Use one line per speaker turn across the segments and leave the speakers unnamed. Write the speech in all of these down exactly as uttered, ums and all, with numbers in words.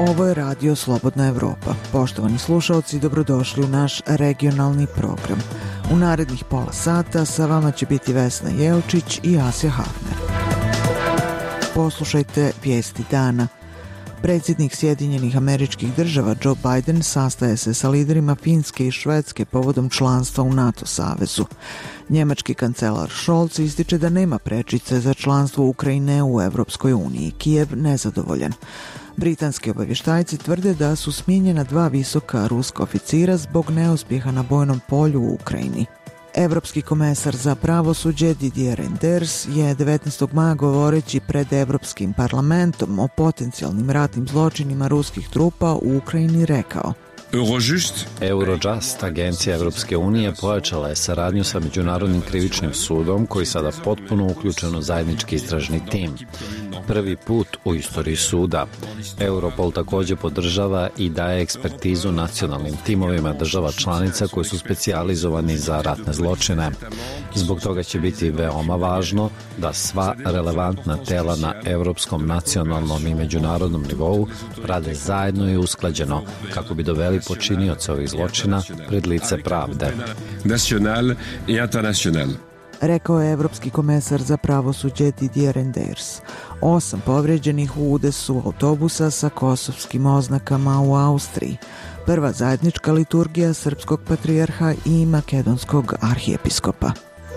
Ovo je Radio Slobodna Evropa. Poštovani slušalci, dobrodošli u naš regionalni program. U narednih pola sata sa vama će biti Vesna Jelčić i Asja Hafner. Poslušajte vijesti dana. Predsjednik Sjedinjenih Američkih Država Joe Biden sastaje se sa liderima Finske i Švedske povodom članstva u NATO savezu. Njemački kancelar Scholz ističe da nema prečice za članstvo Ukrajine u Evropskoj uniji. Kijev nezadovoljan. Britanski obavještajci tvrde da su smijenjena dva visoka ruska oficira zbog neuspjeha na bojnom polju u Ukrajini. Evropski komesar za pravosuđe Didier Reynders je devetnaestog maja govoreći pred Evropskim parlamentom o potencijalnim ratnim zločinima ruskih trupa u Ukrajini rekao:
Eurojust.
Eurojust, agencija Evropske unije, pojačala je saradnju sa Međunarodnim krivičnim sudom, koji sada potpuno uključen u zajednički istražni tim. Prvi put u istoriji suda. Europol također podržava i daje ekspertizu nacionalnim timovima država članica koji su specijalizovani za ratne zločine. Zbog toga će biti veoma važno da sva relevantna tela na europskom, nacionalnom i međunarodnom nivou rade zajedno i usklađeno kako bi doveli počinioce ovih zločina pred lice pravde.
Nacional i internacional.
Rekao je Evropski komesar za pravosuđe Didier Reynders. Osam povrijeđenih u udesu autobusa sa kosovskim oznakama u Austriji. Prva zajednička liturgija srpskog patrijarha i makedonskog arhijepiskopa.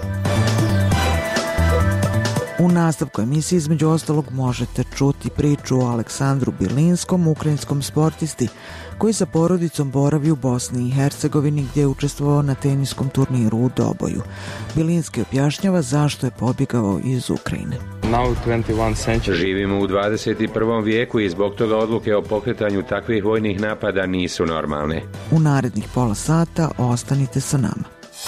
U nastavku emisije između ostalog možete čuti priču o Aleksandru Bilinskom, ukrajinskom sportisti koji sa porodicom boravi u Bosni i Hercegovini gdje je učestvovao na teniskom turniru u Doboju. Bilinski objašnjava zašto je pobjegao iz Ukrajine.
Živimo u dvadeset i prvom vijeku i zbog toga odluke o pokretanju takvih vojnih napada nisu normalne.
U narednih pola sata ostanite sa nama.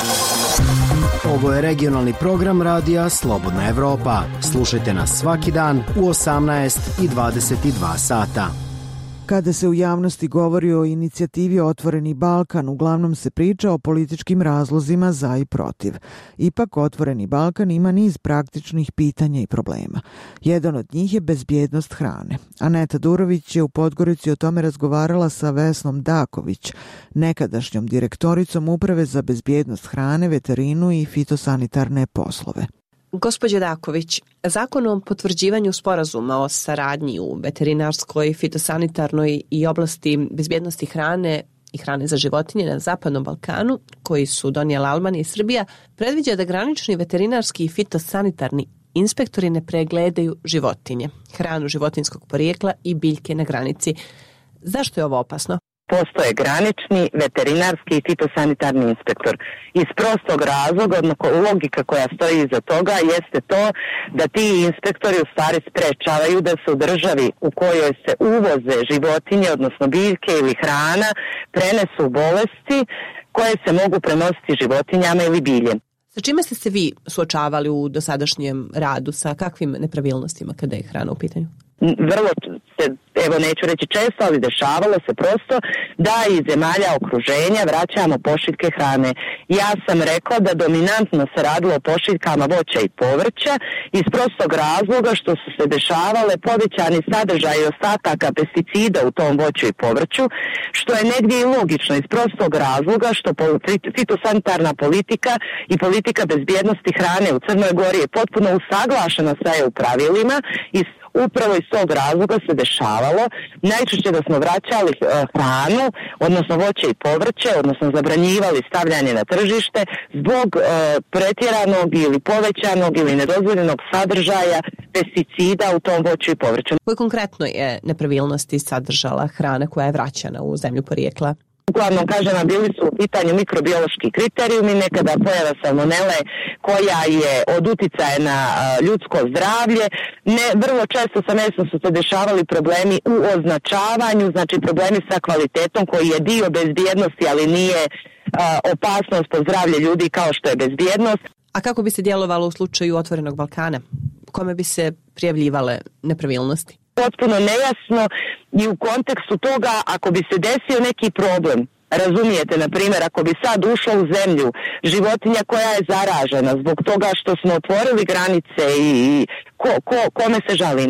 Ovo je regionalni program radija Slobodna Evropa. Slušajte nas svaki dan u osamnaest i dvadeset dva sata.
Kada se u javnosti govori o inicijativi Otvoreni Balkan, uglavnom se priča o političkim razlozima za i protiv. Ipak Otvoreni Balkan ima niz praktičnih pitanja i problema. Jedan od njih je bezbjednost hrane. Aneta Durović je u Podgorici o tome razgovarala sa Vesnom Daković, nekadašnjom direktoricom Uprave za bezbjednost hrane, veterinu i fitosanitarne poslove.
Gospođo Daković, Zakon o potvrđivanju sporazuma o saradnji u veterinarskoj, fitosanitarnoj i oblasti bezbjednosti hrane i hrane za životinje na Zapadnom Balkanu, koji su donijela Albanija i Srbija, predviđa da granični veterinarski i fitosanitarni inspektori ne pregledaju životinje, hranu životinjskog porijekla i biljke na granici. Zašto je ovo opasno?
Postoje granični, veterinarski i fitosanitarni inspektor. Iz prostog razloga, odnosno logika koja stoji iza toga jeste to da ti inspektori u stvari sprečavaju da se u državi u kojoj se uvoze životinje, odnosno biljke ili hrana, prenesu bolesti koje se mogu prenositi životinjama ili biljem.
Sa čime ste se vi suočavali u dosadašnjem radu, sa kakvim nepravilnostima kada je hrana u pitanju?
Vrlo se, evo neću reći često, ali dešavalo se prosto da iz zemalja okruženja vraćamo pošiljke hrane. Ja sam rekla da dominantno se radilo o pošiljkama voća i povrća iz prostog razloga što su se dešavale povećani sadržaj ostataka pesticida u tom voću i povrću, što je negdje i logično iz prostog razloga što fitosanitarna politika i politika bezbjednosti hrane u Crnoj Gori je potpuno usaglašena sa E U pravilima i upravo iz tog razloga se dešavalo najčešće da smo vraćali uh, hranu, odnosno voće i povrće, odnosno zabranjivali stavljanje na tržište zbog uh, pretjeranog ili povećanog ili nedozvoljenog sadržaja pesticida u tom voću i povrću.
Koje konkretno je nepravilnosti sadržala hrana koja je vraćana u zemlju porijekla?
Uglavnom, kažem, bili su u pitanju mikrobiološki kriterijumi, nekada pojava salmonele koja je od uticaja na ljudsko zdravlje. Ne, vrlo često sa mesom su se dešavali problemi u označavanju, znači problemi sa kvalitetom koji je dio bezbjednosti, ali nije a, opasnost po zdravlje ljudi kao što je bezbjednost.
A kako bi se djelovalo u slučaju Otvorenog Balkana? Kome bi se prijavljivale nepravilnosti?
Potpuno nejasno i u kontekstu toga ako bi se desio neki problem, razumijete, na primjer, ako bi sad ušla u zemlju životinja koja je zaražena zbog toga što smo otvorili granice i ko, ko, kome se žalimo?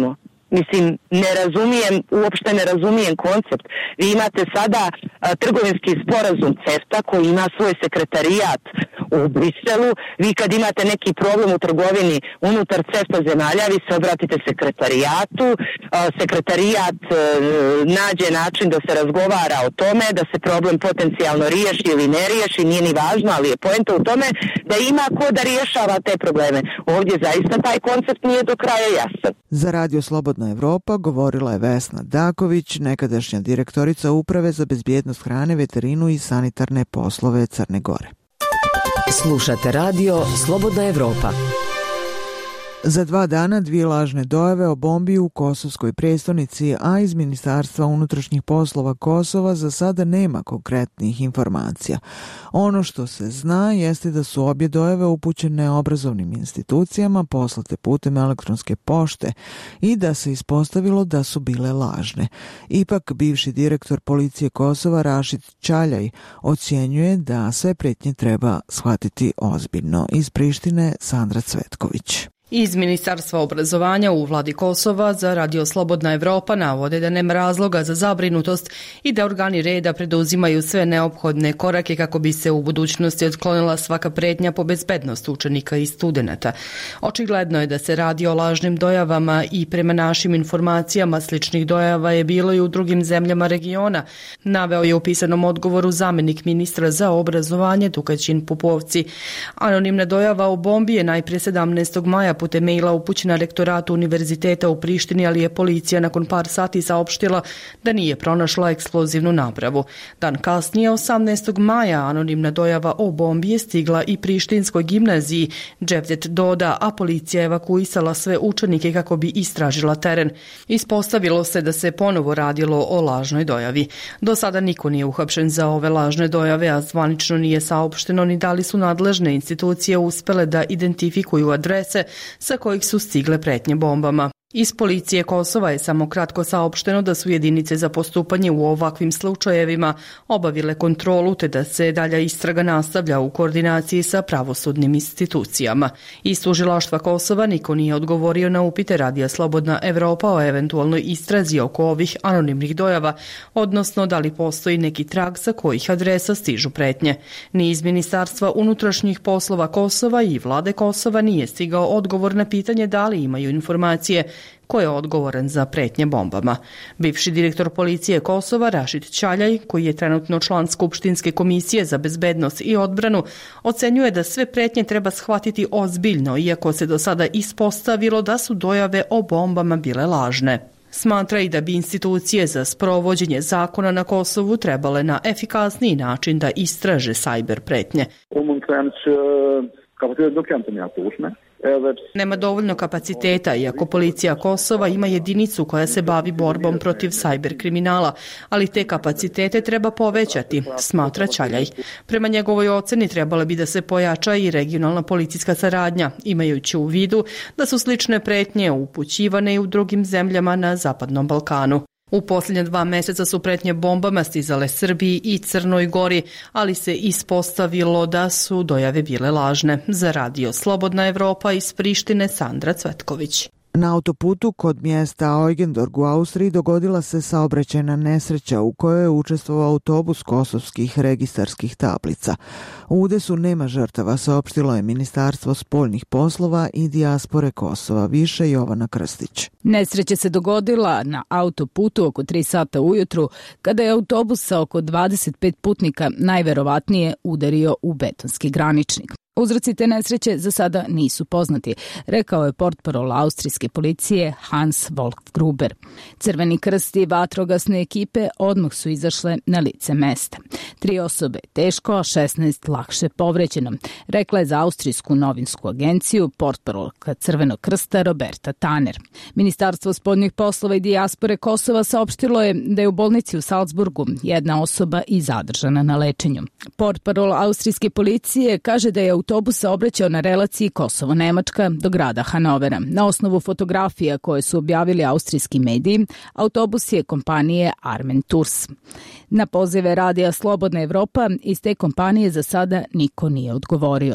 Mislim, ne razumijem, uopšte ne razumijem koncept. Vi imate sada a, trgovinski sporazum CEFTA koji ima svoj sekretarijat u Briselu. Vi kad imate neki problem u trgovini unutar CEFTA zemalja, vi se obratite sekretarijatu. A, sekretarijat a, nađe način da se razgovara o tome, da se problem potencijalno riješi ili ne riješi, nije ni važno, ali je poenta u tome da ima ko da rješava te probleme. Ovdje zaista taj koncept nije do kraja jasan.
Za Radio Slobodna Evropa govorila je Vesna Daković, nekadašnja direktorica Uprave za bezbjednost hrane, veterinu i sanitarne poslove Crne Gore.
Slušate radio Slobodna Evropa.
Za dva dana dvije lažne dojave o bombi u kosovskoj prestonici, a iz Ministarstva unutrašnjih poslova Kosova za sada nema konkretnih informacija. Ono što se zna jeste da su obje dojave upućene obrazovnim institucijama, poslate putem elektronske pošte i da se ispostavilo da su bile lažne. Ipak, bivši direktor policije Kosova Rašid Čaljaj ocjenjuje da sve pretnje treba shvatiti ozbiljno. Iz Prištine Sandra Cvetković.
Iz Ministarstva obrazovanja u vladi Kosova za Radio Slobodna Evropa navode da nema razloga za zabrinutost i da organi reda preduzimaju sve neophodne korake kako bi se u budućnosti otklonila svaka pretnja po bezbednost učenika i studenata. Očigledno je da se radi o lažnim dojavama i prema našim informacijama sličnih dojava je bilo i u drugim zemljama regiona, naveo je u pisanom odgovoru zamjenik ministra za obrazovanje Tukaćin Pupovci. Anonimna dojava o bombi je najprije sedamnaestog maja putem maila upućena rektoratu univerziteta u Prištini, ali je policija nakon par sati saopštila da nije pronašla eksplozivnu napravu. Dan kasnije, osamnaestog maja, anonimna dojava o bombi je stigla i prištinskoj gimnaziji Dževdet Doda, a policija evakuisala sve učenike kako bi istražila teren. Ispostavilo se da se ponovo radilo o lažnoj dojavi. Do sada niko nije uhapšen za ove lažne dojave, a zvanično nije saopšteno ni da li su nadležne institucije uspele da identifikuju adrese sa kojih su stigle pretnje bombama. Iz policije Kosova je samo kratko saopšteno da su jedinice za postupanje u ovakvim slučajevima obavile kontrolu te da se dalja istraga nastavlja u koordinaciji sa pravosudnim institucijama. Iz tužilaštva Kosova niko nije odgovorio na upite Radija Slobodna Evropa o eventualnoj istrazi oko ovih anonimnih dojava, odnosno da li postoji neki trag sa kojih adresa stižu pretnje. Ni iz Ministarstva unutrašnjih poslova Kosova i vlade Kosova nije stigao odgovor na pitanje da li imaju informacije ko je odgovoran za pretnje bombama. Bivši direktor policije Kosova Rašid Čaljaj, koji je trenutno član Skupštinske komisije za bezbednost i odbranu, ocenjuje da sve pretnje treba shvatiti ozbiljno, iako se do sada ispostavilo da su dojave o bombama bile lažne. Smatra i da bi institucije za sprovođenje zakona na Kosovu trebale na efikasniji način da istraže sajber pretnje. Nema dovoljno kapaciteta, iako policija Kosova ima jedinicu koja se bavi borbom protiv sajber kriminala, ali te kapacitete treba povećati, smatra Čaljaj. Prema njegovoj oceni trebala bi da se pojača i regionalna policijska saradnja, imajući u vidu da su slične pretnje upućivane i u drugim zemljama na Zapadnom Balkanu. U posljednje dva mjeseca su pretnje bombama stizale Srbiji i Crnoj Gori, ali se ispostavilo da su dojave bile lažne. Za Radio Slobodna Evropa iz Prištine Sandra Cvetković.
Na autoputu kod mjesta Eugendorg u Austriji dogodila se saobraćajna nesreća u kojoj je učestvovao autobus kosovskih registarskih tablica. U udesu nema žrtava, saopštilo je Ministarstvo spoljnih poslova i dijaspore Kosova. Više Jovana Krstić.
Nesreća se dogodila na autoputu oko tri sata ujutru, kada je autobus sa oko dvadeset pet putnika najverovatnije udario u betonski graničnik. Uzroci te nesreće za sada nisu poznati, rekao je portparol austrijske policije Hans Wolf-Gruber. Crveni krst i vatrogasne ekipe odmah su izašle na lice mesta. Tri osobe teško, a šesnaest lakše povređeno, rekla je za austrijsku novinsku agenciju portparolka Crvenog krsta Roberta Tanner. Ministarstvo spoljnih poslova i dijaspore Kosova saopštilo je da je u bolnici u Salzburgu jedna osoba i zadržana na lečenju. Portparol austrijske policije kaže da je autobus saobraćao na relaciji Kosovo-Nemačka do grada Hanovera. Na osnovu fotografija koje su objavili austrijski mediji, autobus je kompanije Armen Tours. Na pozive Radija Slobodna Evropa iz te kompanije za sada niko nije odgovorio.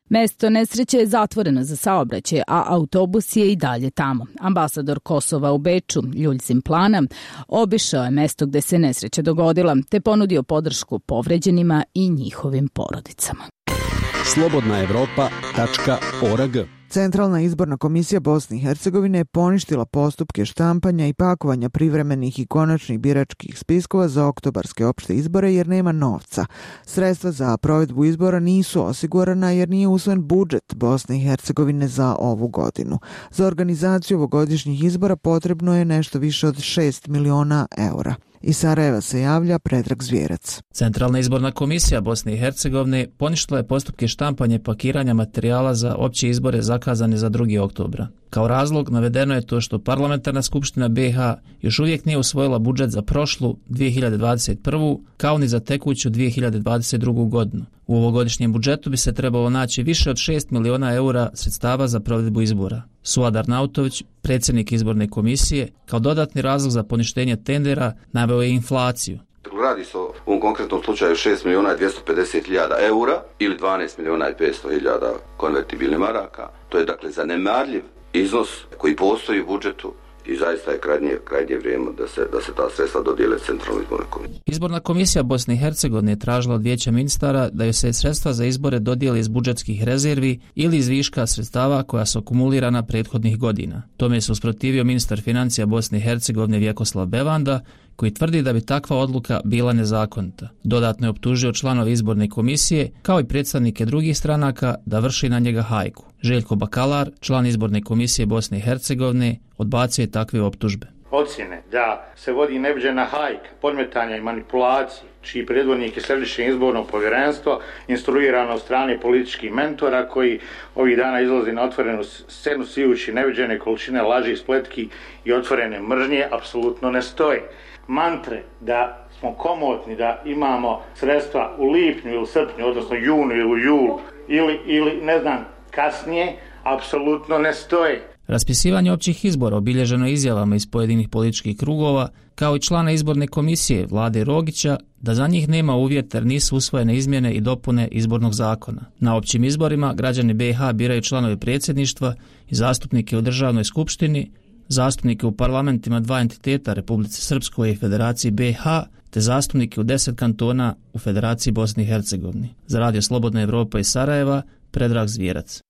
Mesto nesreće je zatvoreno za saobraćaj, a autobus je i dalje tamo. Ambasador Kosova u Beču, Ljuljzim Plana, obišao je mesto gde se nesreća dogodila, te ponudio podršku povređenima i njihovim porodicama.
slobodna evropa tačka org.
Centralna izborna komisija Bosne i Hercegovine je poništila postupke štampanja i pakovanja privremenih i konačnih biračkih spiskova za oktobarske opšte izbore jer nema novca. Sredstva za provedbu izbora nisu osigurana jer nije usvojen budžet Bosne i Hercegovine za ovu godinu. Za organizaciju ovogodišnjih izbora potrebno je nešto više od šest miliona eura. Iz Sarajeva se javlja Predrag Zvijerac.
Centralna izborna komisija Bosne i Hercegovine poništila je postupke štampanja i pakiranja materijala za opće izbore zakazane za drugi oktobra. Kao razlog navedeno je to što Parlamentarna skupština B i H još uvijek nije usvojila budžet za prošlu dvije hiljade dvadeset prvu kao ni za tekuću dvije hiljade dvadeset drugu godinu. U ovogodišnjem budžetu bi se trebalo naći više od šest miliona eura sredstava za provedbu izbora. Suad Arnautović, predsjednik izborne komisije, kao dodatni razlog za poništenje tendera naveo je inflaciju.
Radi se u ovom konkretnom slučaju šest miliona i dvjesto pedeset hiljada eura ili dvanaest miliona i petsto hiljada konvertibilnih maraka. To je dakle zanemarljiv iznos koji postoji u budžetu i zaista je krajnje, krajnje vrijeme da se, da se ta sredstva dodijele Centralnoj izbornoj komisiji.
Izborna komisija Bosne i Hercegovine je tražila od Vijeća ministara da joj se sredstva za izbore dodijele iz budžetskih rezervi ili iz viška sredstava koja su akumulirana prethodnih godina. Tome se usprotivio ministar financija Bosne i Hercegovine Vjekoslav Bevanda, koji tvrdi da bi takva odluka bila nezakonita. Dodatno je optužio članove izborne komisije, kao i predstavnike drugih stranaka, da vrši na njega hajku. Željko Bakalar, član izborne komisije Bosne i Hercegovine, odbacio je takve optužbe.
Ocjene da se vodi neviđena hajka, podmetanja i manipulacije, čiji predvodnik je Središnje izborno povjerenstvo, instruirano od strane političkih mentora koji ovih dana izlazi na otvorenu scenu sijući neviđene količine laži, spletki i otvorene mržnje, apsolutno ne stoji. Mantre da smo komotni, da imamo sredstva u lipnju ili srpnju, odnosno junu ili u julu, ili, ili ne znam, kasnije, apsolutno ne stoji.
Raspisivanje općih izbora obilježeno izjavama iz pojedinih političkih krugova, kao i člana izborne komisije Vlade Rogića, da za njih nema uvjeta jer nisu usvojene izmjene i dopune izbornog zakona. Na općim izborima građani B i H biraju članove predsjedništva i zastupnike u državnoj skupštini, zastupnike u parlamentima dva entiteta Republici Srpskoj i Federaciji B i H, te zastupnike u deset kantona u Federaciji Bosne i Hercegovine. Za Radio Slobodna Evropa iz Sarajeva, Predrag Zvijerac.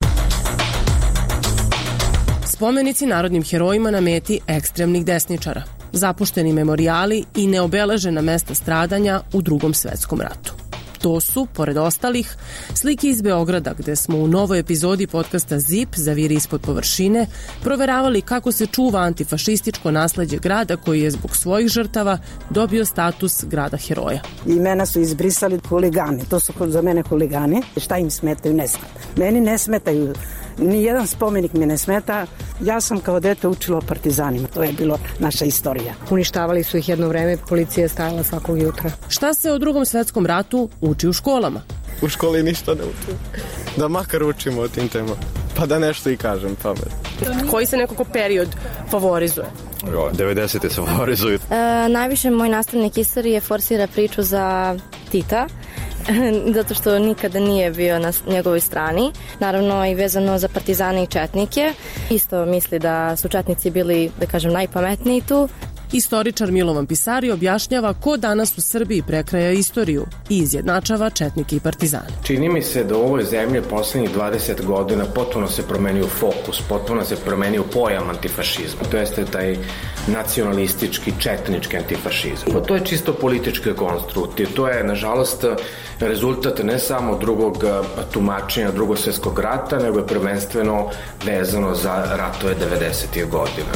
Spomenici narodnim herojima na meti ekstremnih desničara, zapušteni memorijali i neobeležena mesta stradanja u Drugom svetskom ratu. To su, pored ostalih, slike iz Beograda gde smo u novoj epizodi podcasta Zip Zaviri ispod površine proveravali kako se čuva antifašističko nasleđe grada koji je zbog svojih žrtava dobio status grada heroja.
Imena su izbrisali huligani, to su za mene huligani. Šta im smetaju? Ne smeta. Meni ne smetaju. Nijedan spomenik mi ne smeta. Ja sam kao dete učila o partizanima. To je bilo naša istorija.
Uništavali su ih jedno vreme, policija je stajala svakog jutra.
Šta se o Drugom svetskom ratu uči u školama?
U školi ništa ne učim. Da makar učimo o tim temama. Pa da nešto i kažem pamet.
Koji se nekako period favorizuje?
devedesete se favorizuju.
E, najviše moj nastavnik istorije forsira priču za Tita, zato što nikada nije bio na njegovoj strani. Naravno i vezano za partizane i četnike. Isto misli da su četnici bili, da kažem, najpametniji tu.
Istoričar Milovan Pisari objašnjava ko danas u Srbiji prekraja istoriju i izjednačava četnike i partizane.
Čini mi se da u ovoj zemlji poslednjih dvadeset godina potpuno se promenio fokus, potpuno se promenio pojam antifašizma. To jeste taj nacionalistički, četnički antifašizam. To je čisto političke konstrukcije. To je, nažalost, rezultat ne samo drugog tumačenja Drugog svjetskog rata, nego je prvenstveno vezano za ratove devedesetih godina.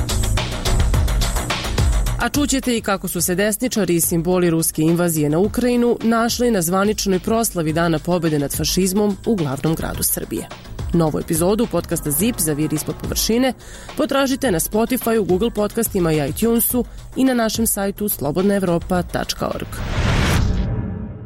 A čućete i kako su se desničari i simboli ruske invazije na Ukrajinu našli na zvaničnoj proslavi Dana pobjede nad fašizmom u glavnom gradu Srbije. Novu epizodu podcasta Zip Zaviri ispod površine potražite na Spotify, Google podcastima i iTunesu i na našem sajtu slobodna evropa tačka org.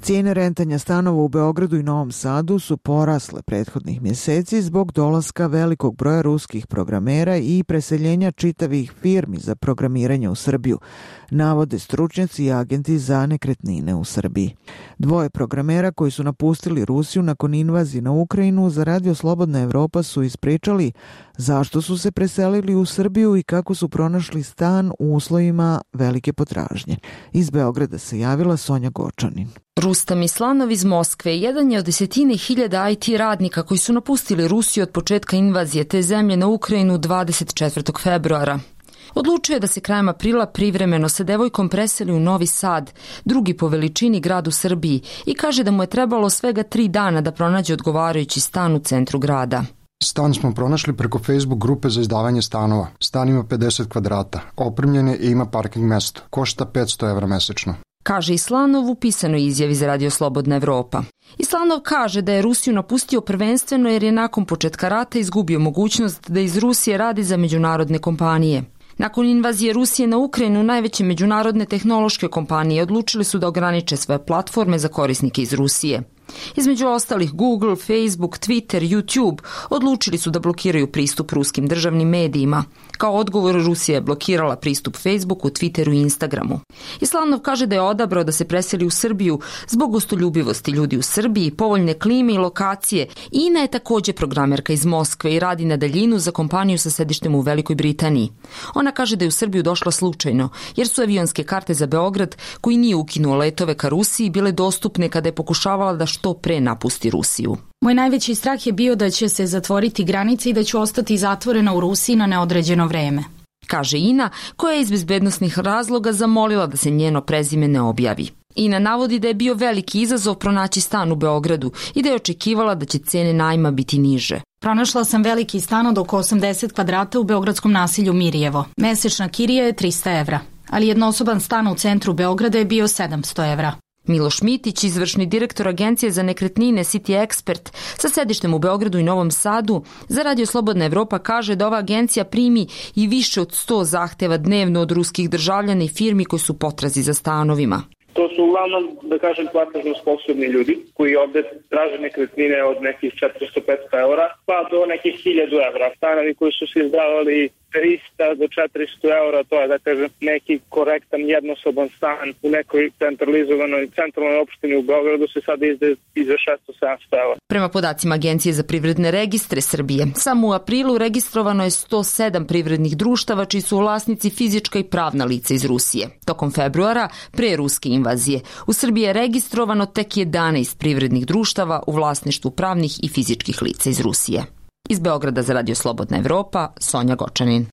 Cijene rentanja stanova u Beogradu i Novom Sadu su porasle prethodnih mjeseci zbog dolaska velikog broja ruskih programera i preseljenja čitavih firmi za programiranje u Srbiju, navode stručnjaci i agenti za nekretnine u Srbiji. Dvoje programera koji su napustili Rusiju nakon invazije na Ukrajinu za Radio Slobodna Evropa su ispričali zašto su se preselili u Srbiju i kako su pronašli stan u uslovima velike potražnje. Iz Beograda se javila Sonja Gočanin.
Rustam Islanov iz Moskve jedan je od desetine hiljada I T radnika koji su napustili Rusiju od početka invazije te zemlje na Ukrajinu dvadeset četvrtog februara. Odlučio je da se krajem aprila privremeno sa devojkom preseli u Novi Sad, drugi po veličini grad u Srbiji, i kaže da mu je trebalo svega tri dana da pronađe odgovarajući stan u centru grada.
Stan smo pronašli preko Facebook grupe za izdavanje stanova. Stan ima pedeset kvadrata, opremljen je i ima parking mesto. Košta petsto evra mesečno.
Kaže Islanov u pisanoj izjavi za Radio Slobodna Evropa. Islanov kaže da je Rusiju napustio prvenstveno jer je nakon početka rata izgubio mogućnost da iz Rusije radi za međunarodne kompanije. Nakon invazije Rusije na Ukrajinu, najveće međunarodne tehnološke kompanije odlučili su da ograniče svoje platforme za korisnike iz Rusije. Između ostalih Google, Facebook, Twitter, YouTube odlučili su da blokiraju pristup ruskim državnim medijima. Kao odgovor, Rusija je blokirala pristup Facebooku, Twitteru i Instagramu. Islanov kaže da je odabrao da se preseli u Srbiju zbog gostoljubivosti ljudi u Srbiji, povoljne klime i lokacije. Ina je također programerka iz Moskve i radi na daljinu za kompaniju sa sedištem u Velikoj Britaniji. Ona kaže da je u Srbiju došla slučajno, jer su avionske karte za Beograd, koji nije ukinuo letove ka Rusiji, bile dostupne kada je pokušavala da što pre napusti Rusiju.
Moj najveći strah je bio da će se zatvoriti granice i da ću ostati zatvorena u Rusiji na neodređeno vreme,
kaže Ina, koja je iz bezbednosnih razloga zamolila da se njeno prezime ne objavi. Ina navodi da je bio veliki izazov pronaći stan u Beogradu i da je očekivala da će cene najma biti niže.
Pronašla sam veliki stan od oko osamdeset kvadrata u beogradskom naselju Mirjevo. Mesečna kirija je trista evra, ali jednosoban stan u centru Beograda je bio sedamsto evra.
Miloš Mitić, izvršni direktor Agencije za nekretnine City Expert sa sedištem u Beogradu i Novom Sadu, za Radio Slobodna Evropa kaže da ova agencija primi i više od sto zahteva dnevno od ruskih državljana i firmi koji su potrazi za stanovima.
To su uglavnom, da kažem, platežno sposobni ljudi koji ovde traže nekretnine od nekih četiristo do petsto eura pa do nekih hiljadu evra. Stanovi koji su se izdavali trista do četiristo eura, to je, da kažem, neki korektan jednosoban stan u nekoj centralizovanoj centralnoj opštini u Beogradu se sada izdaje i za šesto do sedamsto eura.
Prema podacima Agencije za privredne registre Srbije, samo u aprilu registrovano je sto sedam privrednih društava čiji su vlasnici fizička i pravna lica iz Rusije. Tokom februara, pre ruske invazije, u Srbiji je registrovano tek jedanaest privrednih društava u vlasništvu pravnih i fizičkih lica iz Rusije. Iz Beograda za Radio Slobodna Evropa, Sonja Gočanin.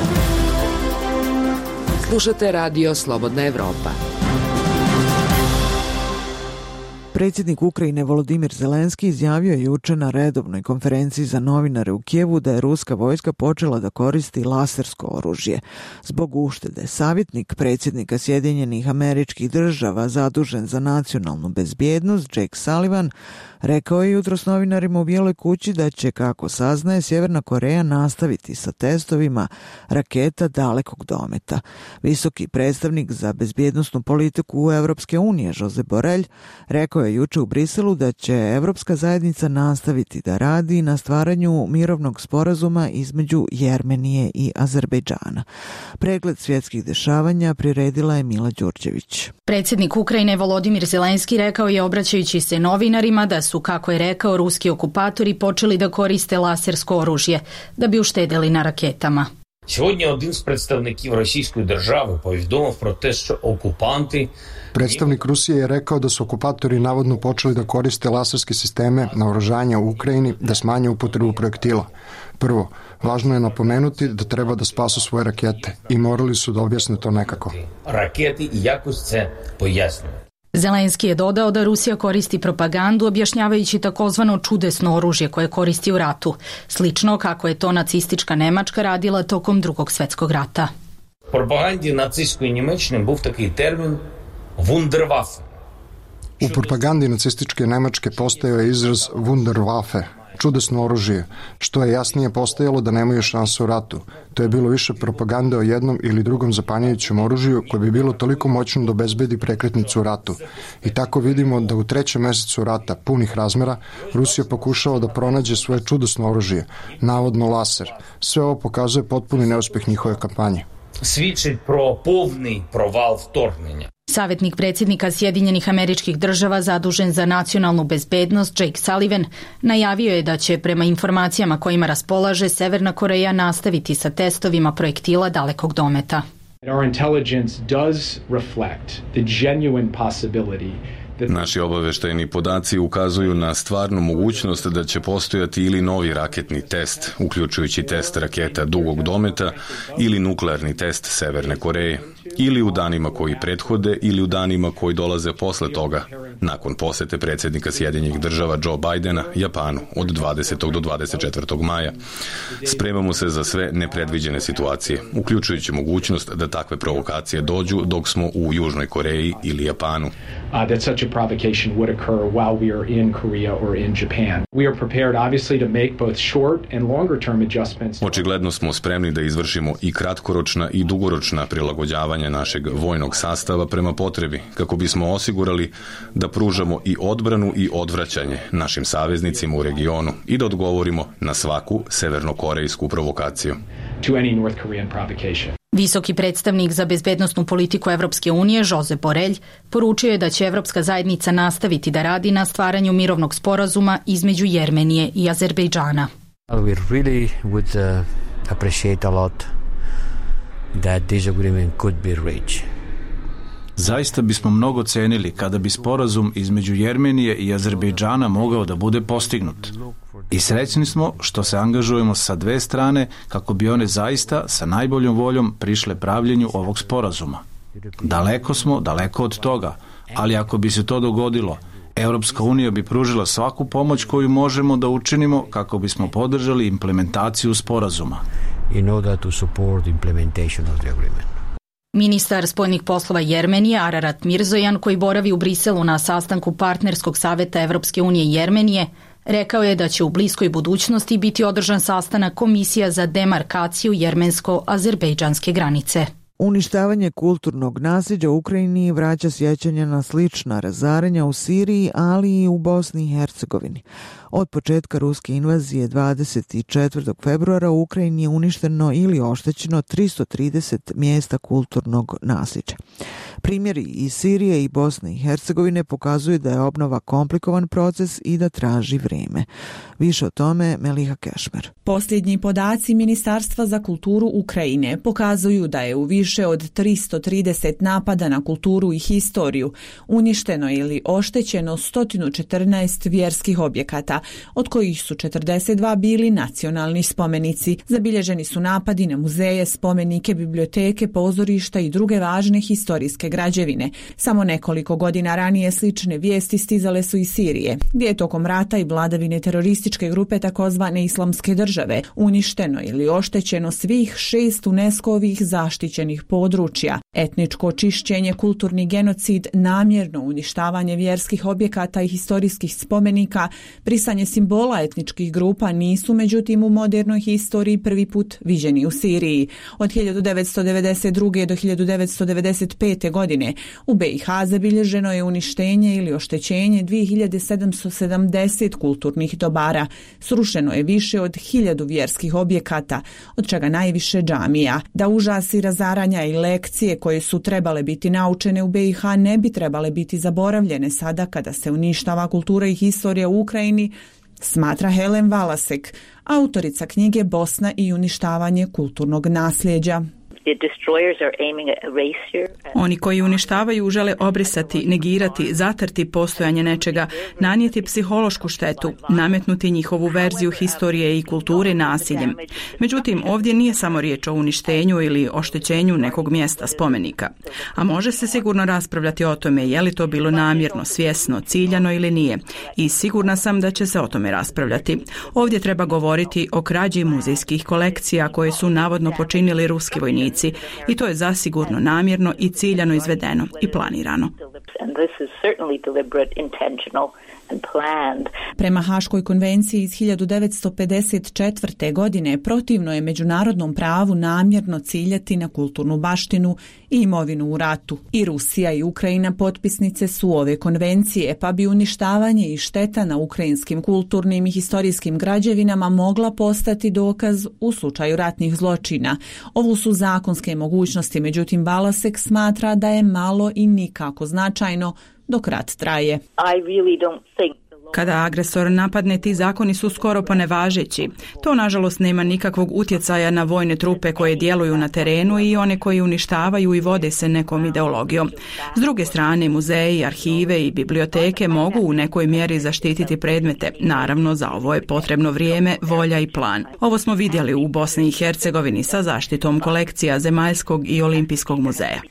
Slušate Radio Slobodna Evropa.
Predsjednik Ukrajine Volodimir Zelenski izjavio je juče na redovnoj konferenciji za novinare u Kijevu da je ruska vojska počela da koristi lasersko oružje. Zbog uštede, savjetnik predsjednika Sjedinjenih Američkih Država zadužen za nacionalnu bezbjednost Jake Sullivan rekao je jutros novinarima u Bijeloj kući da će, kako saznaje, Sjeverna Koreja nastaviti sa testovima raketa dalekog dometa. Visoki predstavnik za bezbjednosnu politiku Evropske unije Josep Borrell rekao je juče u Briselu da će Evropska zajednica nastaviti da radi na stvaranju mirovnog sporazuma između Jermenije i Azerbejdžana. Pregled svjetskih dešavanja priredila je Mila Đurđević.
Predsjednik Ukrajine Volodimir Zelenski rekao je, obraćajući se novinarima, da su, kako je rekao, ruski okupatori počeli da koriste lasersko oružje da bi uštedeli na raketama.
Сьогодні один з представників російської держави повідомив про те, що окупанти...
Predstavnik Rusije je rekao da su okupatori navodno počeli da koriste laserske sisteme naoružanja u Ukrajini da smanje upotrebu projektila. Prvo, važno je napomenuti da treba da spasu svoje rakete i morali su da objasne to nekako.
Raketi i jakost se pojasnjuju.
Zelenski je dodao da Rusija koristi propagandu objašnjavajući takozvano čudesno oružje koje koristi u ratu, slično kako je to nacistička Nemačka radila tokom Drugog svjetskog rata.
В пропаганді нацистської Німеччини був такий термін Wunderwaffe.
U propagandi nacističke Nemačke postojao je izraz Wunderwaffe, čudesno oružje, što je jasnije postajalo da nemaju šansu u ratu. To je bilo više propagande o jednom ili drugom zapanjujućem oružju koje bi bilo toliko moćno da obezbedi prekretnicu u ratu. I tako vidimo da u trećem mesecu rata, punih razmera, Rusija pokušava da pronađe svoje čudesno oružje, navodno laser. Sve ovo pokazuje potpuni neuspeh njihove kampanje.
Свідчить про повний провал вторгнення.
Savjetnik predsjednika Sjedinjenih Američkih Država zadužen za nacionalnu bezbednost Jake Sullivan najavio je da će prema informacijama kojima raspolaže Severna Koreja nastaviti sa testovima projektila dalekog dometa.
Our intelligence does reflect the genuine possibility.
Naši obaveštajni podaci ukazuju na stvarnu mogućnost da će postojati ili novi raketni test, uključujući test raketa dugog dometa ili nuklearni test Severne Koreje, ili u danima koji prethode ili u danima koji dolaze posle toga, nakon posete predsjednika Sjedinjenih Država Joe Bidena Japanu od dvadesetog do dvadeset četvrtog maja. Spremamo se za sve nepredviđene situacije, uključujući mogućnost da takve provokacije dođu dok smo u Južnoj Koreji ili Japanu.
Uh, that such a provocation would occur while we are in Korea or in Japan. We are prepared obviously to make both short and longer term adjustments.
Očigledno smo spremni da izvršimo i kratkoročna i dugoročna prilagođavanja našeg vojnog sastava prema potrebi, kako bismo osigurali da pružamo i odbranu i odvraćanje našim saveznicima u regionu i da odgovorimo na svaku severnokorejsku provokaciju.
To any North Korean provocation.
Visoki predstavnik za bezbednosnu politiku Evropske unije, Josep Borrell, poručio je da će Evropska zajednica nastaviti da radi na stvaranju mirovnog sporazuma između Jermenije i Azerbejdžana.
We really would uh, appreciate a lot that this agreement could be reached.
Zaista bismo mnogo cenili kada bi sporazum između Jermenije i Azerbejdžana mogao da bude postignut. I srećni smo što se angažujemo sa dve strane kako bi one zaista sa najboljom voljom prišle pravljenju ovog sporazuma. Daleko smo, daleko od toga, ali ako bi se to dogodilo, Europska unija bi pružila svaku pomoć koju možemo da učinimo kako bismo podržali implementaciju sporazuma.
In order to support the implementation of the agreement.
Ministar spoljnih poslova Jermenije Ararat Mirzojan, koji boravi u Briselu na sastanku partnerskog saveta Evropske unije i Jermenije, rekao je da će u bliskoj budućnosti biti održan sastanak Komisija za demarkaciju jermensko-azerbejdžanske granice.
Uništavanje kulturnog nasljeđa u Ukrajini vraća sjećanja na slična razaranja u Siriji, ali i u Bosni i Hercegovini. Od početka ruske invazije dvadeset četvrtog februara u Ukrajini je uništeno ili oštećeno tristo trideset mjesta kulturnog nasljeđa. Primjeri iz Sirije i Bosne i Hercegovine pokazuju da je obnova komplikovan proces i da traži vrijeme. Više o tome Meliha Kešmer.
Posljednji podaci Ministarstva za kulturu Ukrajine pokazuju da je u više od tristo trideset napada na kulturu i historiju uništeno ili oštećeno sto četrnaest vjerskih objekata, od kojih su četrdeset dva bili nacionalni spomenici. Zabilježeni su napadi na muzeje, spomenike, biblioteke, pozorišta i druge važne historijske građevine. Samo nekoliko godina ranije slične vijesti stizale su iz Sirije, gdje je tokom rata i vladavine terorističke grupe takozvane Islamske države uništeno ili oštećeno svih šest UNESCO-ovih zaštićenih područja. Etničko čišćenje, kulturni genocid, namjerno uništavanje vjerskih objekata i historijskih spomenika, brisanje simbola etničkih grupa nisu međutim u modernoj historiji prvi put viđeni u Siriji. Od hiljadu devetsto devedeset druge do hiljadu devetsto devedeset pete godine u B i H zabilježeno je uništenje ili oštećenje dvije hiljade sedamsto sedamdeset kulturnih dobara. Srušeno je više od hiljadu vjerskih objekata, od čega najviše džamija. Da užasi razaranja i lekcije koje su trebale biti naučene u B i H ne bi trebale biti zaboravljene sada kada se uništava kultura i historija u Ukrajini, smatra Helen Valasek, autorica knjige Bosna i uništavanje kulturnog nasljeđa.
Oni koji uništavaju žele obrisati, negirati, zatrti postojanje nečega, nanijeti psihološku štetu, nametnuti njihovu verziju historije i kulture nasiljem. Međutim, ovdje nije samo riječ o uništenju ili oštećenju nekog mjesta spomenika. A može se sigurno raspravljati o tome je li to bilo namjerno, svjesno, ciljano ili nije. I sigurna sam da će se o tome raspravljati. Ovdje treba govoriti o krađi muzejskih kolekcija koje su navodno počinili ruski vojnici. I to je zasigurno namjerno i ciljano izvedeno i planirano.
Prema Haškoj konvenciji iz hiljadu devetsto pedeset četvrte. godine protivno je međunarodnom pravu namjerno ciljati na kulturnu baštinu i imovinu u ratu. I Rusija i Ukrajina potpisnice su ove konvencije, pa bi uništavanje i šteta na ukrajinskim kulturnim i historijskim građevinama mogla postati dokaz u slučaju ratnih zločina. Ovo su zakonske mogućnosti, međutim Balasek smatra da je malo i nikako značajno dok rat traje.
Kada agresor napadne, ti zakoni su skoro pa nevažeći. To nažalost nema nikakvog utjecaja na vojne trupe koje djeluju na terenu i one koji uništavaju i vode se nekom ideologijom. S druge strane, muzeji, arhive i biblioteke mogu u nekoj mjeri zaštititi predmete. Naravno, za ovo je potrebno vrijeme, volja i plan. Ovo smo vidjeli u Bosni i Hercegovini sa zaštitom kolekcija Zemaljskog i Olimpijskog muzeja.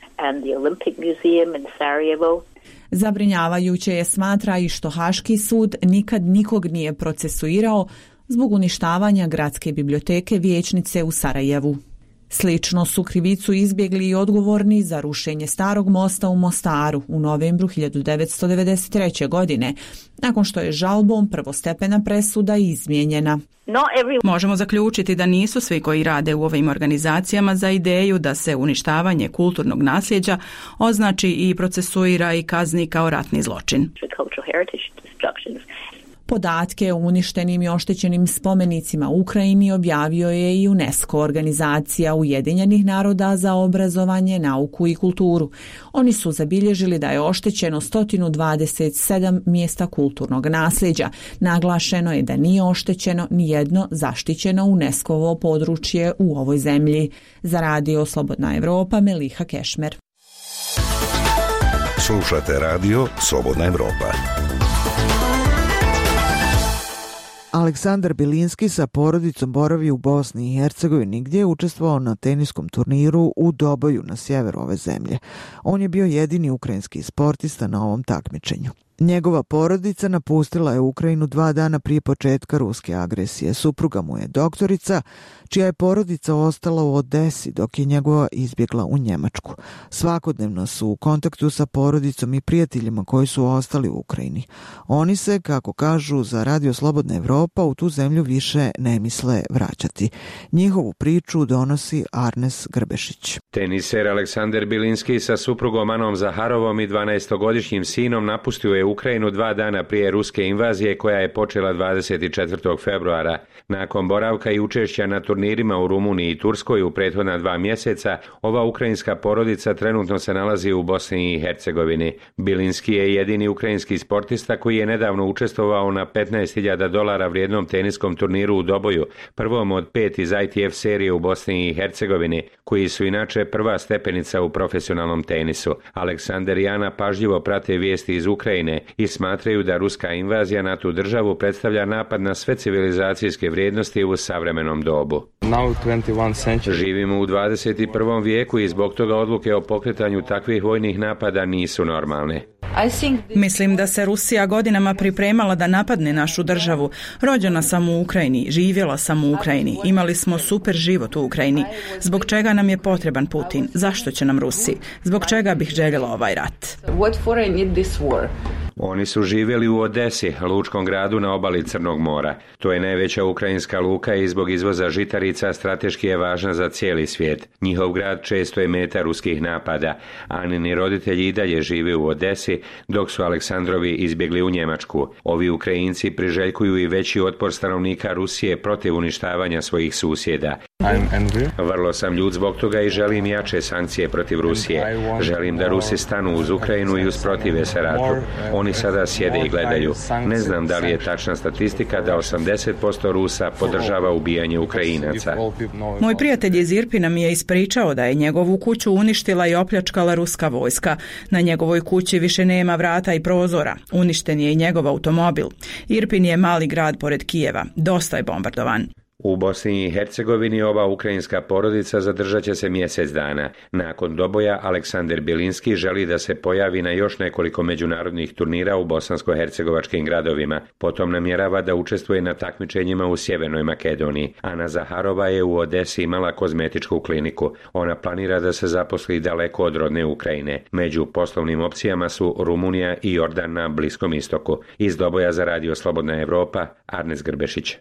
Zabrinjavajuće je, smatra, i što Haški sud nikad nikog nije procesuirao zbog uništavanja gradske biblioteke Vijećnice u Sarajevu. Slično su krivicu izbjegli i odgovorni za rušenje starog mosta u Mostaru u novembru hiljadu devetsto devedeset treće. godine, nakon što je žalbom prvostepena presuda izmijenjena.
Možemo zaključiti da nisu svi koji rade u ovim organizacijama za ideju da se uništavanje kulturnog nasljeđa označi i procesuira i kazni kao ratni zločin.
Podatke o uništenim i oštećenim spomenicima u Ukrajini objavio je i UNESCO, organizacija Ujedinjenih naroda za obrazovanje, nauku i kulturu. Oni su zabilježili da je oštećeno sto dvadeset sedam mjesta kulturnog nasljeđa. Naglašeno je da nije oštećeno ni jedno zaštićeno UNESCO-ovo područje u ovoj zemlji. Za radio Slobodna Evropa, Meliha Kešmer.
Slušate radio Slobodna Evropa.
Aleksandar Bilinski sa porodicom boravi u Bosni i Hercegovini, gdje je učestvovao na teniskom turniru u Doboju na sjeveru ove zemlje. On je bio jedini ukrajinski sportista na ovom takmičenju. Njegova porodica napustila je Ukrajinu dva dana prije početka ruske agresije. Supruga mu je doktorica, čija je porodica ostala u Odesi dok je njegova izbjegla u Njemačku. Svakodnevno su u kontaktu sa porodicom i prijateljima koji su ostali u Ukrajini. Oni se, kako kažu za Radio Slobodna Evropa, u tu zemlju više ne misle vraćati. Njihovu priču donosi Arnes Grbešić.
Teniser Aleksandar Bilinski sa suprugom Anom Zaharovom i dvanaestogodišnjim sinom napustio je Ukrajinu dva dana prije ruske invazije koja je počela dvadeset četvrtog februara. Nakon boravka i učešća na turnirima u Rumuniji i Turskoj u prethodna dva mjeseca, ova ukrajinska porodica trenutno se nalazi u Bosni i Hercegovini. Bilinski je jedini ukrajinski sportista koji je nedavno učestvovao na petnaest hiljada dolara vrijednom teniskom turniru u Doboju, prvom od pet iz I T F serije u Bosni i Hercegovini, koji su inače prva stepenica u profesionalnom tenisu. Aleksandar i Ana pažljivo prate vijesti iz Ukrajine i smatraju da ruska invazija na tu državu predstavlja napad na sve civilizacijske vrijednosti u savremenom dobu. Živimo u dvadeset prvom vijeku i zbog toga odluke o pokretanju takvih vojnih napada nisu normalne.
Mislim da se Rusija godinama pripremala da napadne našu državu. Rođena sam u Ukrajini, živjela sam u Ukrajini, imali smo super život u Ukrajini. Zbog čega nam je potreban Putin? Zašto će nam Rusi? Zbog čega bih željela ovaj rat?
Oni su živjeli u Odesi, lučkom gradu na obali Crnog mora. To je najveća ukrajinska luka i zbog izvoza žitarica strateški je važna za cijeli svijet. Njihov grad često je meta ruskih napada. Anini roditelji i dalje žive u Odesi, dok su Aleksandrovi izbjegli u Njemačku. Ovi Ukrajinci priželjkuju i veći otpor stanovnika Rusije protiv uništavanja svojih susjeda. Vrlo sam ljud zbog toga i želim jače sankcije protiv Rusije. Želim da Rusi stanu uz Ukrajinu i usprotive se ratu. Oni sada sjede i gledaju. Ne znam da li je tačna statistika da osamdeset posto Rusa podržava ubijanje Ukrajinaca.
Moj prijatelj iz Irpina mi je ispričao da je njegovu kuću uništila i opljačkala ruska vojska. Na njegovoj kući više nema vrata i prozora. Uništen je i njegov automobil. Irpin je mali grad pored Kijeva. Dosta je bombardovan.
U Bosni i Hercegovini ova ukrajinska porodica zadržat će se mjesec dana. Nakon doboja Aleksandar Bilinski želi da se pojavi na još nekoliko međunarodnih turnira u bosansko-hercegovačkim gradovima. Potom namjerava da učestvuje na takmičenjima u Sjevernoj Makedoniji. Ana Zaharova je u Odesi imala kozmetičku kliniku. Ona planira da se zaposli daleko od rodne Ukrajine. Među poslovnim opcijama su Rumunija i Jordan na Bliskom istoku. Iz doboja za Radio Slobodna Evropa, Arnes Grbešić.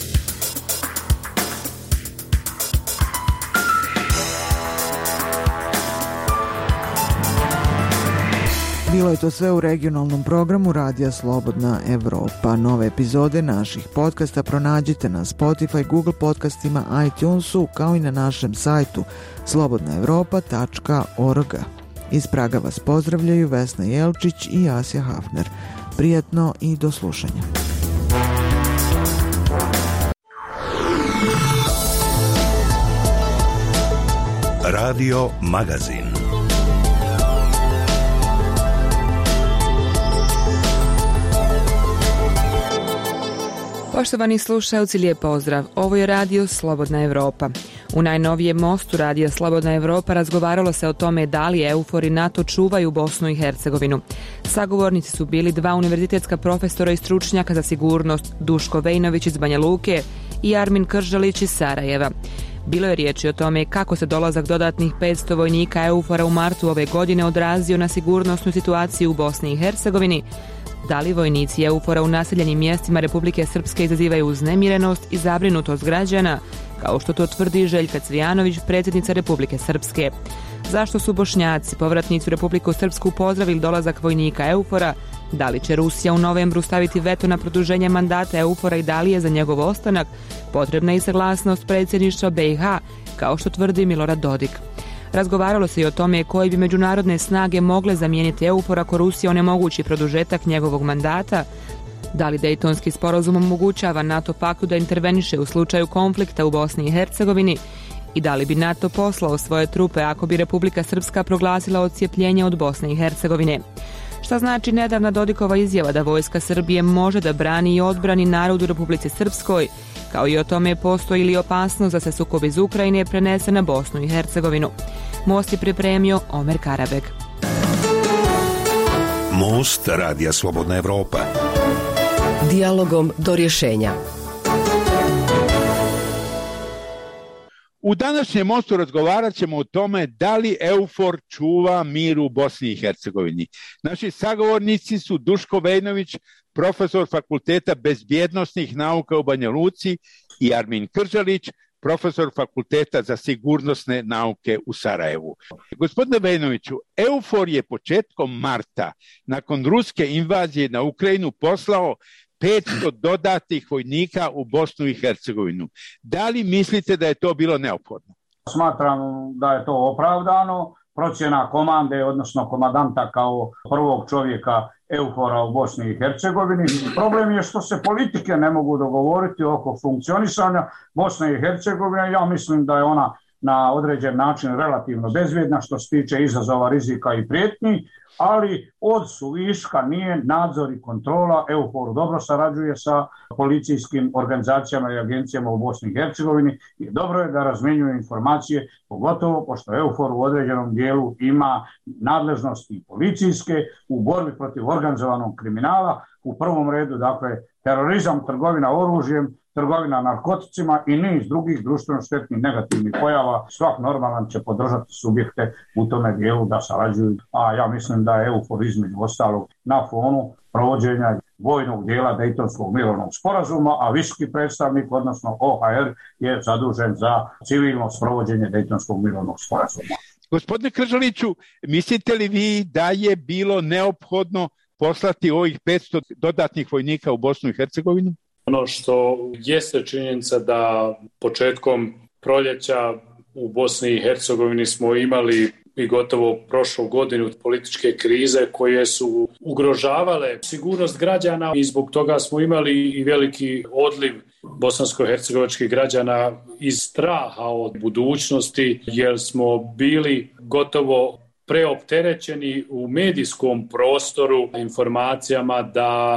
Bilo je to sve u regionalnom programu Radija Slobodna Evropa. Nove epizode naših podcasta pronađite na Spotify, Google podcastima, iTunesu, kao i na našem sajtu slobodna evropa tačka org. Iz Praga vas pozdravljaju Vesna Jelčić i Asja Hafner. Prijatno i do slušanja.
Radio Magazin.
Poštovani slušalci, lijep pozdrav. Ovo je Radio Slobodna Evropa. U najnovijem mostu Radija Slobodna Evropa razgovaralo se o tome da li EUFOR i NATO čuvaju Bosnu i Hercegovinu. Sagovornici su bili dva univerzitetska profesora i stručnjaka za sigurnost, Duško Vejnović iz Banja Luke i Armin Kržalić iz Sarajeva. Bilo je riječi o tome kako se dolazak dodatnih petsto vojnika EUFOR-a u martu ove godine odrazio na sigurnosnu situaciju u Bosni i Hercegovini, da li vojnici EUFOR-a u naseljenim mjestima Republike Srpske izazivaju uznemirenost i zabrinutost građana, kao što to tvrdi Željka Cvijanović, predsjednica Republike Srpske. Zašto su Bošnjaci, povratnici u Republiku Srpsku, pozdravili dolazak vojnika EUFOR-a? Da li će Rusija u novembru staviti veto na produženje mandata EUFOR-a i da li je za njegov ostanak potrebna i saglasnost predsjedništva B i H, kao što tvrdi Milorad Dodik? Razgovaralo se i o tome koje bi međunarodne snage mogle zamijeniti EUFOR ako Rusija onemogući produžetak njegovog mandata, da li Dejtonski sporazum omogućava NATO paktu da interveniše u slučaju konflikta u Bosni i Hercegovini i da li bi NATO poslao svoje trupe ako bi Republika Srpska proglasila odcijepljenje od Bosne i Hercegovine. Šta znači nedavna Dodikova izjava da vojska Srbije može da brani i odbrani narod u Republici Srpskoj, kao i o tome postoji li opasnost da se sukob iz Ukrajine prenese na Bosnu i Hercegovinu. Most je pripremio Omer Karabek.
Most Radija Slobodna Evropa.
Dijalogom do rješenja.
U današnjem mostu razgovarat ćemo o tome da li EUFOR čuva mir u Bosni i Hercegovini. Naši sagovornici su Duško Vejnović, profesor Fakulteta bezbjednosnih nauka u Banja Luci, i Armin Kržalić, profesor Fakulteta za sigurnosne nauke u Sarajevu. Gospodine Vejnoviću, EUFOR je početkom marta, nakon ruske invazije na Ukrajinu, poslao petsto dodatnih vojnika u Bosnu i Hercegovinu. Da li mislite da je to bilo neophodno?
Smatram da je to opravdano. Procjena komande, odnosno komandanta kao prvog čovjeka EUFOR-a u Bosni i Hercegovini. Problem je što se politike ne mogu dogovoriti oko funkcionisanja Bosne i Hercegovine. Ja mislim da je ona na određen način relativno bezvjedna što se tiče izazova, rizika i prijetnji, ali od suviška nije nadzor i kontrola. EUFOR dobro sarađuje sa policijskim organizacijama i agencijama u Bosni i Hercegovini i dobro je da razmjenjuje informacije, pogotovo pošto EUFOR u određenom dijelu ima nadležnosti policijske u borbi protiv organizovanog kriminala, u prvom redu dakle terorizam, trgovina oružjem, trgovina narkoticima i niz drugih društveno štetnih negativnih pojava. Svak normalan će podržati subjekte u tome dijelu da sarađuju, a ja mislim da je EUFOR između ostalog na fonu provođenja vojnog dijela Dejtonskog mirovnog sporazuma, a visoki predstavnik, odnosno O H R, je zadužen za civilno sprovođenje Dejtonskog mirovnog sporazuma.
Gospodine Kržaliću, mislite li vi da je bilo neophodno poslati ovih petsto dodatnih vojnika u Bosnu i Hercegovinu?
Ono što jeste činjenica da početkom proljeća u Bosni i Hercegovini smo imali i gotovo prošlu godinu političke krize koje su ugrožavale sigurnost građana i zbog toga smo imali i veliki odliv bosansko-hercegovačkih građana iz straha od budućnosti, jer smo bili gotovo preopterećeni u medijskom prostoru informacijama da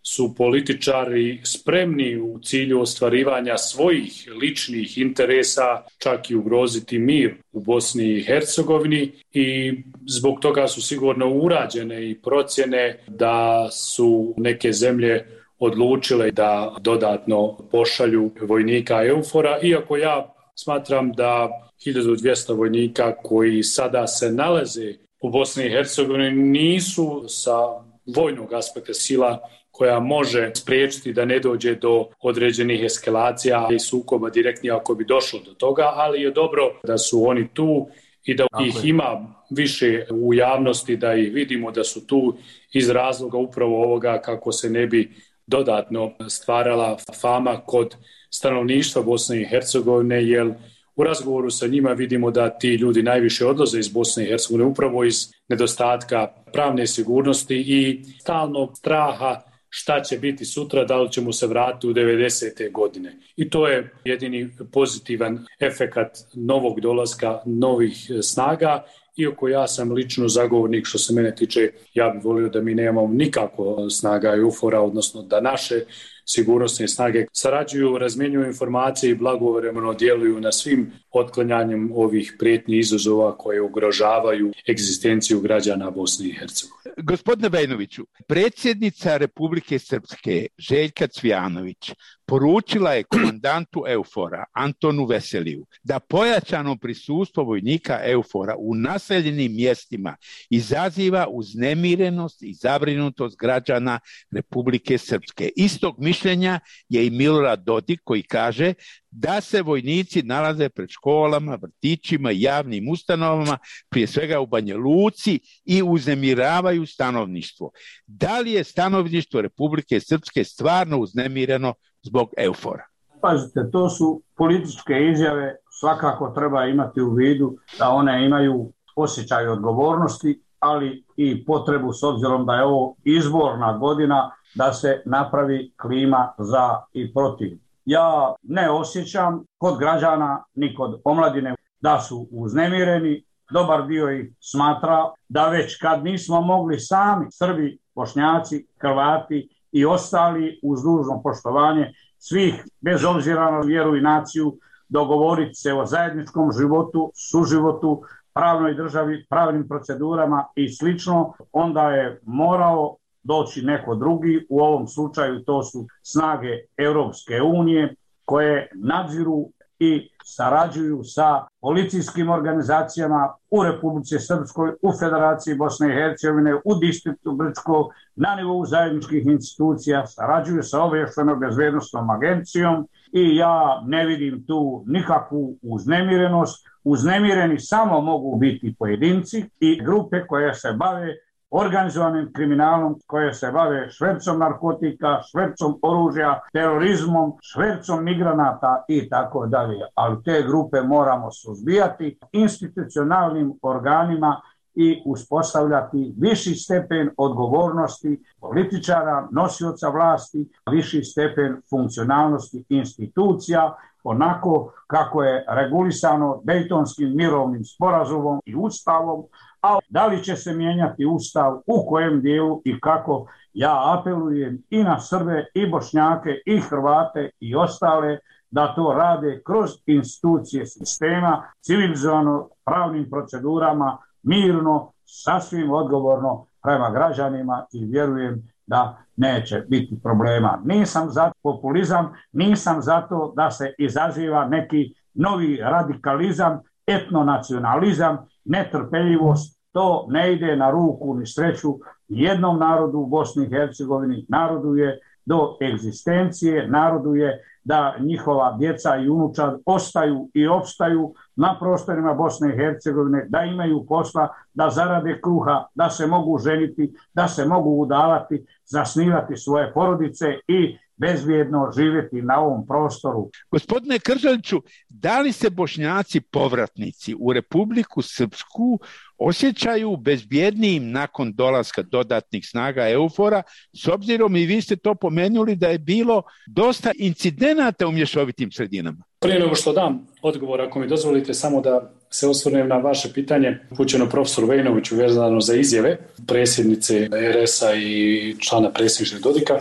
su političari spremni u cilju ostvarivanja svojih ličnih interesa čak i ugroziti mir u Bosni i Hercegovini i zbog toga su sigurno urađene i procjene da su neke zemlje odlučile da dodatno pošalju vojnika EUFOR-a, iako ja smatram da hiljadu dvjesto vojnika koji sada se nalaze u Bosni i Hercegovini nisu sa vojnog aspekta sila koja može spriječiti da ne dođe do određenih eskalacija i sukoba direktnije ako bi došlo do toga, ali je dobro da su oni tu i da ih ima više u javnosti, da ih vidimo da su tu iz razloga upravo ovoga kako se ne bi dodatno stvarala fama kod stanovništva Bosne i Hercegovine, jer u razgovoru sa njima vidimo da ti ljudi najviše odlaze iz Bosne i Hercegovine upravo iz nedostatka pravne sigurnosti i stalnog straha šta će biti sutra, da li ćemo se vratiti u devedesete godine. I to je jedini pozitivan efekat novog dolaska novih snaga, iako ja sam lično zagovornik, što se mene tiče, ja bih volio da mi nemamo nikako snaga EUFOR-a, odnosno da naše sigurnosne snage sarađuju, razmjenjuju informacije i blagovremeno djeluju na svim otklanjanjem ovih prijetnji izazova koje ugrožavaju egzistenciju građana Bosne i Hercegovine.
Gospodine Vejnoviću, predsjednica Republike Srpske Željka Cvijanović poručila je komandantu EUFOR-a Antonu Veseliju da pojačano prisustvo vojnika EUFOR-a u naseljenim mjestima izaziva uznemirenost i zabrinutost građana Republike Srpske. Istog mišljenja je i Milorad Dodik koji kaže da se vojnici nalaze pred školama, vrtićima i javnim ustanovama, prije svega u Banja Luci, i uznemiravaju stanovništvo. Da li je stanovništvo Republike Srpske stvarno uznemireno zbog EUFOR-a?
Pazite, to su političke izjave, svakako treba imati u vidu da one imaju osjećaj odgovornosti, ali i potrebu, s obzirom da je ovo izborna godina, da se napravi klima za i protiv. Ja ne osjećam kod građana ni kod omladine da su uznemireni. Dobar dio ih smatra da već kad nismo mogli sami, Srbi, Bošnjaci, Hrvati i ostali, uz dužno poštovanje svih, bez obzira na vjeru i naciju, dogovoriti se o zajedničkom životu, suživotu, pravnoj državi, pravnim procedurama i slično, onda je morao doći neko drugi, u ovom slučaju to su snage Europske unije koje nadziru i sarađuju sa policijskim organizacijama u Republici Srpskoj, u Federaciji Bosne i Hercegovine, u distriktu Brčko, na nivou zajedničkih institucija, sarađuju sa obavještajnom bezbednosnom agencijom i ja ne vidim tu nikakvu uznemirenost. Uznemireni samo mogu biti pojedinci i grupe koje se bave organizovanim kriminalom, koje se bave švercom narkotika, švercom oružja, terorizmom, švercom migranata i tako dalje. Ali te grupe moramo suzbijati institucionalnim organima i uspostavljati viši stepen odgovornosti političara, nosioca vlasti, viši stepen funkcionalnosti institucija, onako kako je regulisano Dejtonskim mirovnim sporazumom i ustavom. A da li će se mijenjati ustav, u kojem dijelu i kako, ja apelujem i na Srbe, i Bošnjake, i Hrvate i ostale da to rade kroz institucije sistema, civilizovano, pravnim procedurama, mirno, sasvim odgovorno prema građanima i vjerujem da neće biti problema. Nisam za populizam, nisam za to da se izaziva neki novi radikalizam, etnonacionalizam, netrpeljivost. To ne ide na ruku ni sreću jednom narodu u Bosni i Hercegovini. Narodu je do egzistencije, narodu je da njihova djeca i unučad ostaju i opstaju na prostorima Bosne i Hercegovine, da imaju posla, da zarade kruha, da se mogu ženiti, da se mogu udavati, zasnivati svoje porodice i bezbjedno živjeti na ovom prostoru.
Gospodine Kržaliću, da li se Bošnjaci povratnici u Republiku Srpsku osjećaju bezbjednijim nakon dolaska dodatnih snaga EUFOR-a, s obzirom, i vi ste to pomenuli, da je bilo dosta incidenata u mješovitim sredinama?
Prije nego što dam odgovor, ako mi dozvolite samo da se osvrnem na vaše pitanje upućeno profesoru Vejnoviću vezano za izjave predsjednice R S-a i člana predsjedništva Dodika.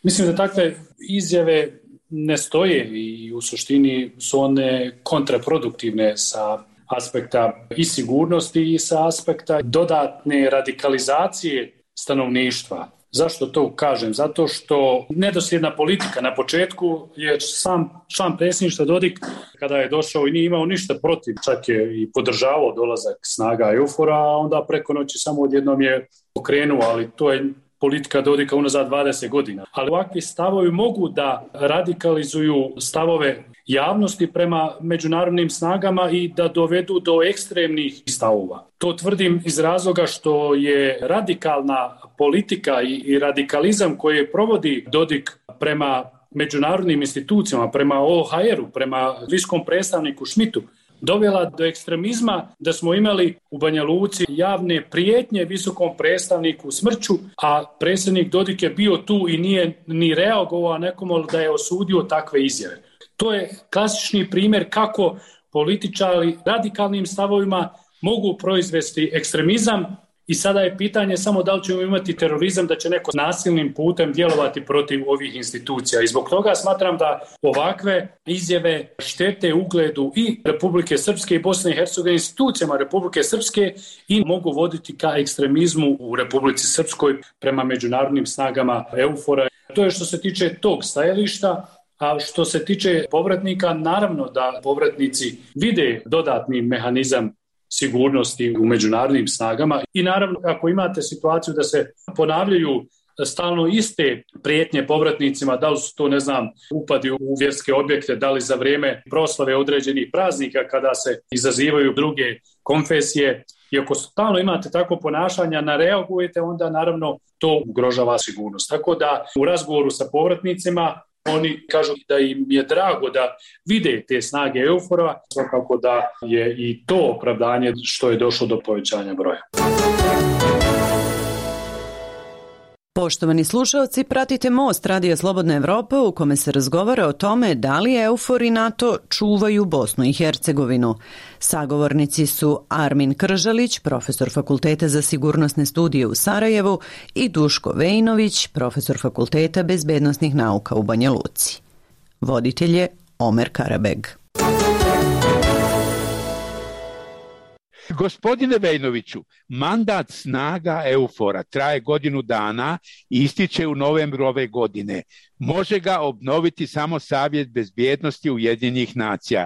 Mislim da takve izjave ne stoje i u suštini su one kontraproduktivne sa aspekta i sigurnosti i sa aspekta dodatne radikalizacije stanovništva. Zašto to kažem? Zato što nedosljedna politika na početku je sam član predsjedništva Dodik, kada je došao i nije imao ništa protiv, čak je i podržavao dolazak snaga EUFOR-a, a onda preko noći samo odjednom je okrenuo, ali to je politika Dodika unazad dvadeset godina. Ali ovakvi stavovi mogu da radikalizuju stavove javnosti prema međunarodnim snagama i da dovedu do ekstremnih stavova. To tvrdim iz razloga što je radikalna politika i radikalizam koji provodi Dodik prema međunarodnim institucijama, prema O H R-u, prema viskom predstavniku Schmidtu, dovela do ekstremizma da smo imali u Banja Luci javne prijetnje visokom predstavniku smrću, a predsjednik Dodik je bio tu i nije ni reagovao nekomu da je osudio takve izjave. To je klasični primjer kako političari radikalnim stavovima mogu proizvesti ekstremizam i sada je pitanje samo da li ćemo imati terorizam, da će neko nasilnim putem djelovati protiv ovih institucija. I zbog toga smatram da ovakve izjave štete ugledu i Republike Srpske i Bosne i Hercegovine, institucijama Republike Srpske i mogu voditi ka ekstremizmu u Republici Srpskoj prema međunarodnim snagama EUFOR-a. To je što se tiče tog stajališta. A što se tiče povratnika, naravno da povratnici vide dodatni mehanizam sigurnosti u međunarodnim snagama i naravno ako imate situaciju da se ponavljaju stalno iste prijetnje povratnicima, da li su to, ne znam, upadi u vjerske objekte, da li za vrijeme proslave određenih praznika kada se izazivaju druge konfesije, i ako stalno imate tako ponašanja, ne reagujete, onda naravno to ugrožava sigurnost. Tako da u razgovoru sa povratnicima oni kažu da im je drago da vide te snage EUFOR-a, svakako da je i to opravdanje što je došlo do povećanja broja.
Poštovani slušalci, pratite Most Radija Slobodna Evropa u kome se razgovara o tome da li EUFOR i NATO čuvaju Bosnu i Hercegovinu. Sagovornici su Armin Kržalić, profesor Fakulteta za sigurnosne studije u Sarajevu, i Duško Vejnović, profesor Fakulteta bezbednosnih nauka u Banja Luci. Voditelj je Omer Karabeg.
Gospodine Vejnoviću, mandat snaga EUFOR-a traje godinu dana i ističe u novembru ove godine. Može ga obnoviti samo Savjet bezbjednosti Ujedinjenih nacija.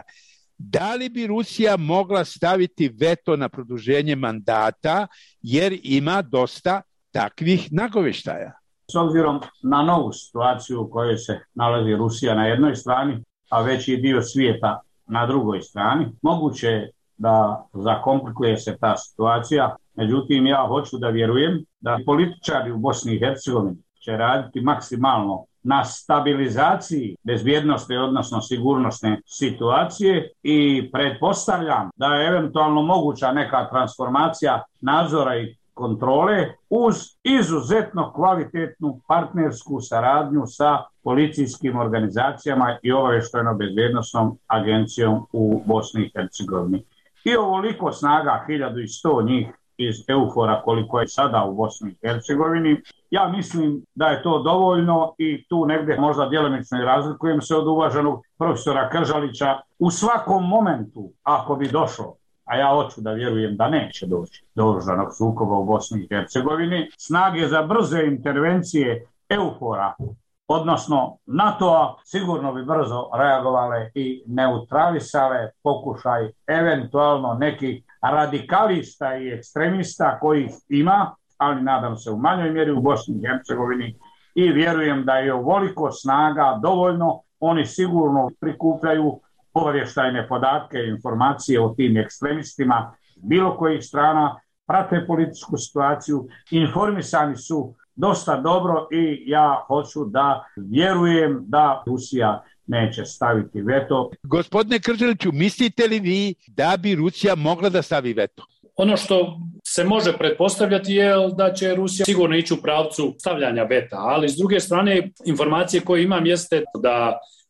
Da li bi Rusija mogla staviti veto na produženje mandata jer ima dosta takvih nagoveštaja?
S obzirom na novu situaciju u kojoj se nalazi Rusija na jednoj strani, a veći dio svijeta na drugoj strani, moguće je da zakomplikuje se ta situacija. Međutim, ja hoću da vjerujem da političari u Bosni i Hercegovini će raditi maksimalno na stabilizaciji bezbjednosti, odnosno sigurnosne situacije, i pretpostavljam da je eventualno moguća neka transformacija nadzora i kontrole uz izuzetno kvalitetnu partnersku saradnju sa policijskim organizacijama i obavještajno-bezbjednosnom agencijom u Bosni i Hercegovini. I ovoliko snaga, hiljadu i sto njih iz EUFOR-a koliko je sada u Bosni i Hercegovini, ja mislim da je to dovoljno i tu negdje možda djelomično i razlikujem se od uvaženog profesora Kržalića. U svakom momentu, ako bi došlo, a ja hoću da vjerujem da neće doći do oružanog sukoba u Bosni i Hercegovini, snage za brze intervencije EUFOR-a, odnosno NATO-a, sigurno bi brzo reagovale i neutralisale pokušaj eventualno nekih radikalista i ekstremista kojih ima, ali nadam se u manjoj mjeri u Bosni i Hercegovini, i vjerujem da je ovoliko snaga dovoljno. Oni sigurno prikupljaju obavještajne podatke i informacije o tim ekstremistima bilo kojih strana, prate političku situaciju, informisani su dosta dobro i ja hoću da vjerujem da Rusija neće staviti veto.
Gospodine Kržaliću, mislite li vi da bi Rusija mogla da stavi veto?
Ono što se može pretpostavljati je da će Rusija sigurno ići u pravcu stavljanja veta, ali s druge strane informacije koje imam jeste da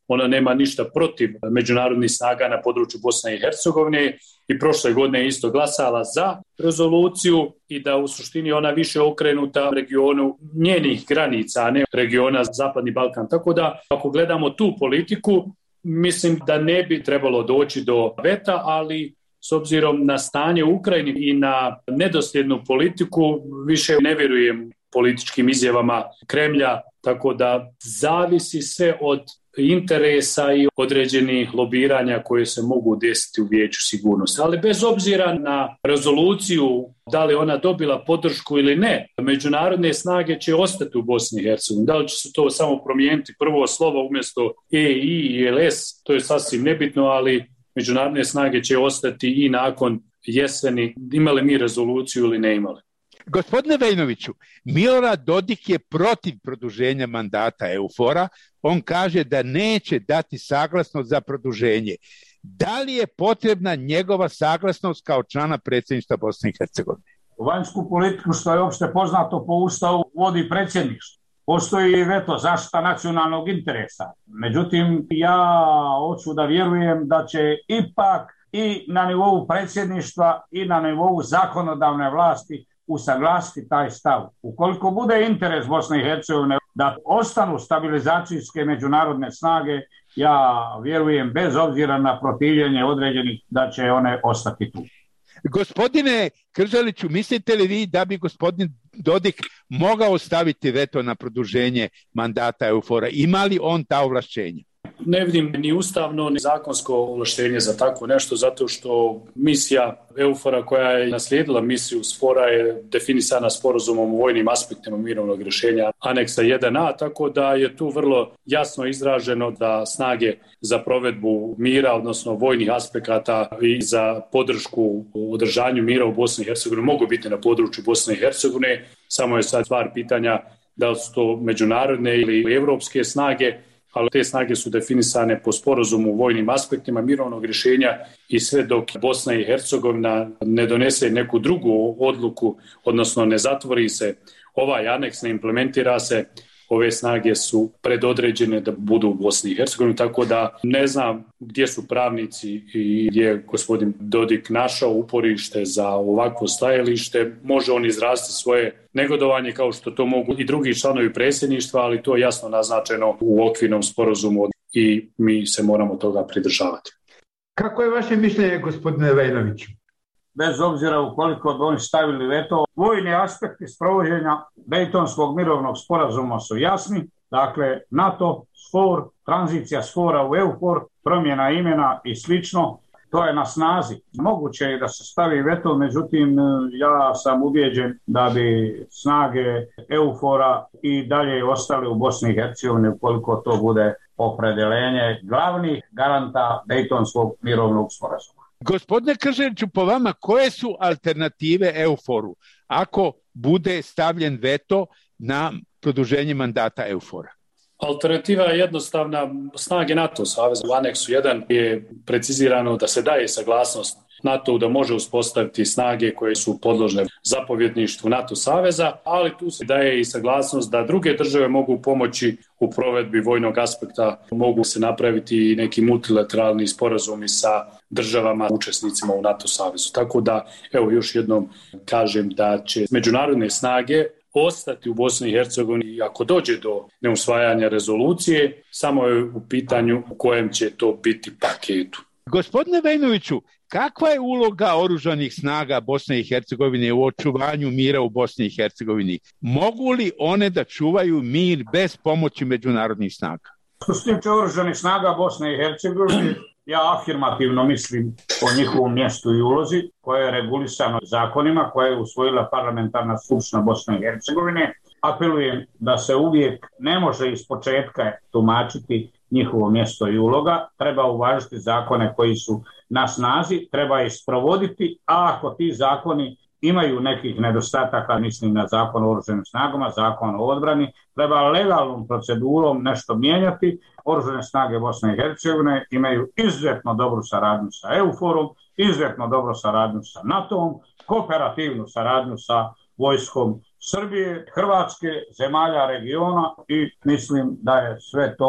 ona nema ništa protiv međunarodnih snaga na području Bosne i Hercegovine i prošle godine je isto glasala za rezoluciju i da u suštini ona više okrenuta regionu njenih granica, a ne regiona Zapadni Balkan. Tako da ako gledamo tu politiku, mislim da ne bi trebalo doći do veta, ali s obzirom na stanje u Ukrajini i na nedosljednu politiku, više ne vjerujem političkim izjavama Kremlja, tako da zavisi sve od interesa i određenih lobiranja koje se mogu desiti u Vijeću sigurnosti. Ali bez obzira na rezoluciju, da li ona dobila podršku ili ne, međunarodne snage će ostati u Bosni i Hercegovini. Da li će se to samo promijeniti prvo slovo umjesto E, I i L S, to je sasvim nebitno, ali međunarodne snage će ostati i nakon jeseni, imali mi rezoluciju ili ne imali.
Gospodine Vejnoviću, Milorad Dodik je protiv produženja mandata EUFOR-a. On kaže da neće dati saglasnost za produženje. Da li je potrebna njegova saglasnost kao člana predsjedništva Bosne i Hercegovine?
Vanjsku politiku, što je opšte poznato po Ustavu, vodi predsjedništvo. Postoji veto, zaštita nacionalnog interesa. Međutim, ja hoću da vjerujem da će ipak i na nivou predsjedništva i na nivou zakonodavne vlasti usaglasiti taj stav. Ukoliko bude interes Bosne i Hercegovine da ostanu stabilizacijske međunarodne snage, ja vjerujem bez obzira na protivljenje određenih da će one ostati tu.
Gospodine Krželiću, mislite li vi da bi gospodin Dodik mogao staviti veto na produženje mandata EUFOR-a? Ima li on ta ovlašćenja?
Ne vidim ni ustavno ni zakonsko ovlaštenje za tako nešto, zato što misija EUFOR-a koja je naslijedila misiju SFOR-a je definisana sporazumom o vojnim aspektima mirovnog rješenja aneksa jedan a, tako da je tu vrlo jasno izraženo da snage za provedbu mira, odnosno vojnih aspekata i za podršku u održanju mira u Bosni i Hercegovini mogu biti na području Bosne i Hercegovine. Samo je sad stvar pitanja da li su to međunarodne ili evropske snage, ali te snage su definisane po sporazumu u vojnim aspektima mirovnog rješenja i sve dok Bosna i Hercegovina ne donese neku drugu odluku, odnosno ne zatvori se ovaj aneks, ne implementira se, ove snage su predodređene da budu u Bosni i Hercegovini, tako da ne znam gdje su pravnici i gdje je gospodin Dodik našao uporište za ovakvo stajalište. Može on izraziti svoje negodovanje kao što to mogu i drugi članovi predsjedništva, ali to je jasno naznačeno u okvirnom sporazumu i mi se moramo toga pridržavati.
Kako je vaše mišljenje, gospodine Vejnoviću?
Bez obzira ukoliko bi oni stavili veto, vojni aspekti sprovođenja Dejtonskog mirovnog sporazuma su jasni. Dakle, NATO, SFOR, tranzicija SFOR-a u EUFOR, promjena imena i slično, to je na snazi. Moguće je da se stavi veto, međutim, ja sam ubijeđen da bi snage EUFOR-a i dalje ostale u Bosni i Hercegovini ukoliko to bude opredelenje glavnih garanta Dejtonskog mirovnog sporazuma.
Gospodine Krželiću, po vama koje su alternative EUFOR-u ako bude stavljen veto na produženje mandata EUFOR-a?
Alternativa je jednostavna. Snage NATO saveza u aneksu jedan je precizirano da se daje saglasnost NATO da može uspostaviti snage koje su podložne zapovjedništvu NATO saveza, ali tu se daje i saglasnost da druge države mogu pomoći u provedbi vojnog aspekta, mogu se napraviti i neki multilateralni sporazumi sa državama učesnicima u NATO savezu. Tako da, evo još jednom kažem da će međunarodne snage ostati u Bosni i Hercegovini ako dođe do neusvajanja rezolucije, samo je u pitanju u kojem će to biti paketu.
Gospodine Vejnoviću, kakva je uloga oružanih snaga Bosne i Hercegovine u očuvanju mira u Bosni i Hercegovini? Mogu li one da čuvaju mir bez pomoći međunarodnih snaga?
Što se tiče oružanih snaga Bosne i Hercegovine, ja afirmativno mislim o njihovom mjestu i ulozi koje je regulisano zakonima koje je usvojila parlamentarna skupština Bosne i Hercegovine. Apelujem da se uvijek ne može iz početka tumačiti njihovo mjesto i uloga, treba uvažiti zakone koji su na snazi, treba ih sprovoditi, a ako ti zakoni imaju nekih nedostataka, mislim na zakon o oružanim snagama, zakon o odbrani, treba legalnom procedurom nešto mijenjati. Oružane snage Bosne i Hercegovine imaju izuzetno dobru saradnju sa EUFOR-om, izuzetno dobru saradnju sa NATO-om, kooperativnu saradnju sa vojskom Srbije, Hrvatske, zemalja regiona i mislim da je sve to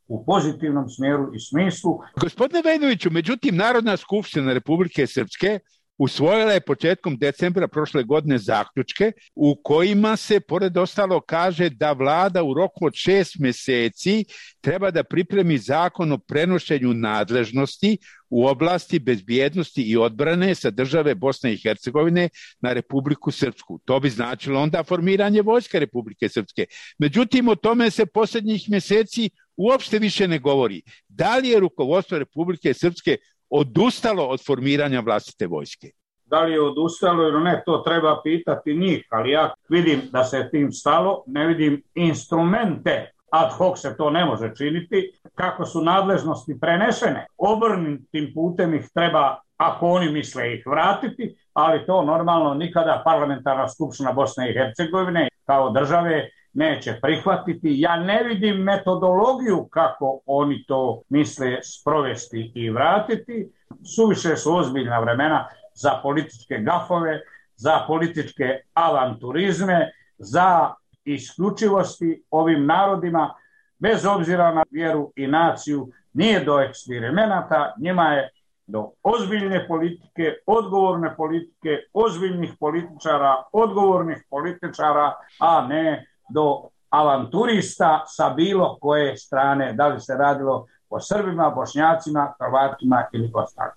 u pozitivnom smjeru i smislu.
Gospodine Vejnoviću, međutim, Narodna skupština Republike Srpske usvojila je početkom decembra prošle godine zaključke u kojima se, pored ostalo, kaže da vlada u roku od šest mjeseci treba da pripremi zakon o prenošenju nadležnosti u oblasti bezbjednosti i odbrane sa države Bosne i Hercegovine na Republiku Srpsku. To bi značilo onda formiranje vojske Republike Srpske. Međutim, o tome se posljednjih mjeseci uopšte više ne govori. Da li je rukovodstvo Republike Srpske odustalo od formiranja vlastite vojske?
Da li je odustalo ili ne, to treba pitati njih, ali ja vidim da se tim stalo, ne vidim instrumente, ad hoc se to ne može činiti, kako su nadležnosti prenesene. Obrnutim putem ih treba, ako oni misle, ih vratiti, ali to normalno nikada parlamentarna skupština Bosne i Hercegovine kao države neće prihvatiti. Ja ne vidim metodologiju kako oni to misle sprovesti i vratiti. Suviše su ozbiljna vremena za političke gafove, za političke avanturizme, za isključivosti ovim narodima, bez obzira na vjeru i naciju. Nije do eksperimenata, njima je do ozbiljne politike, odgovorne politike, ozbiljnih političara, odgovornih političara, a ne do avanturista sa bilo koje strane, da li se radilo o Srbima, Bošnjacima, Hrvatima ili ostalima.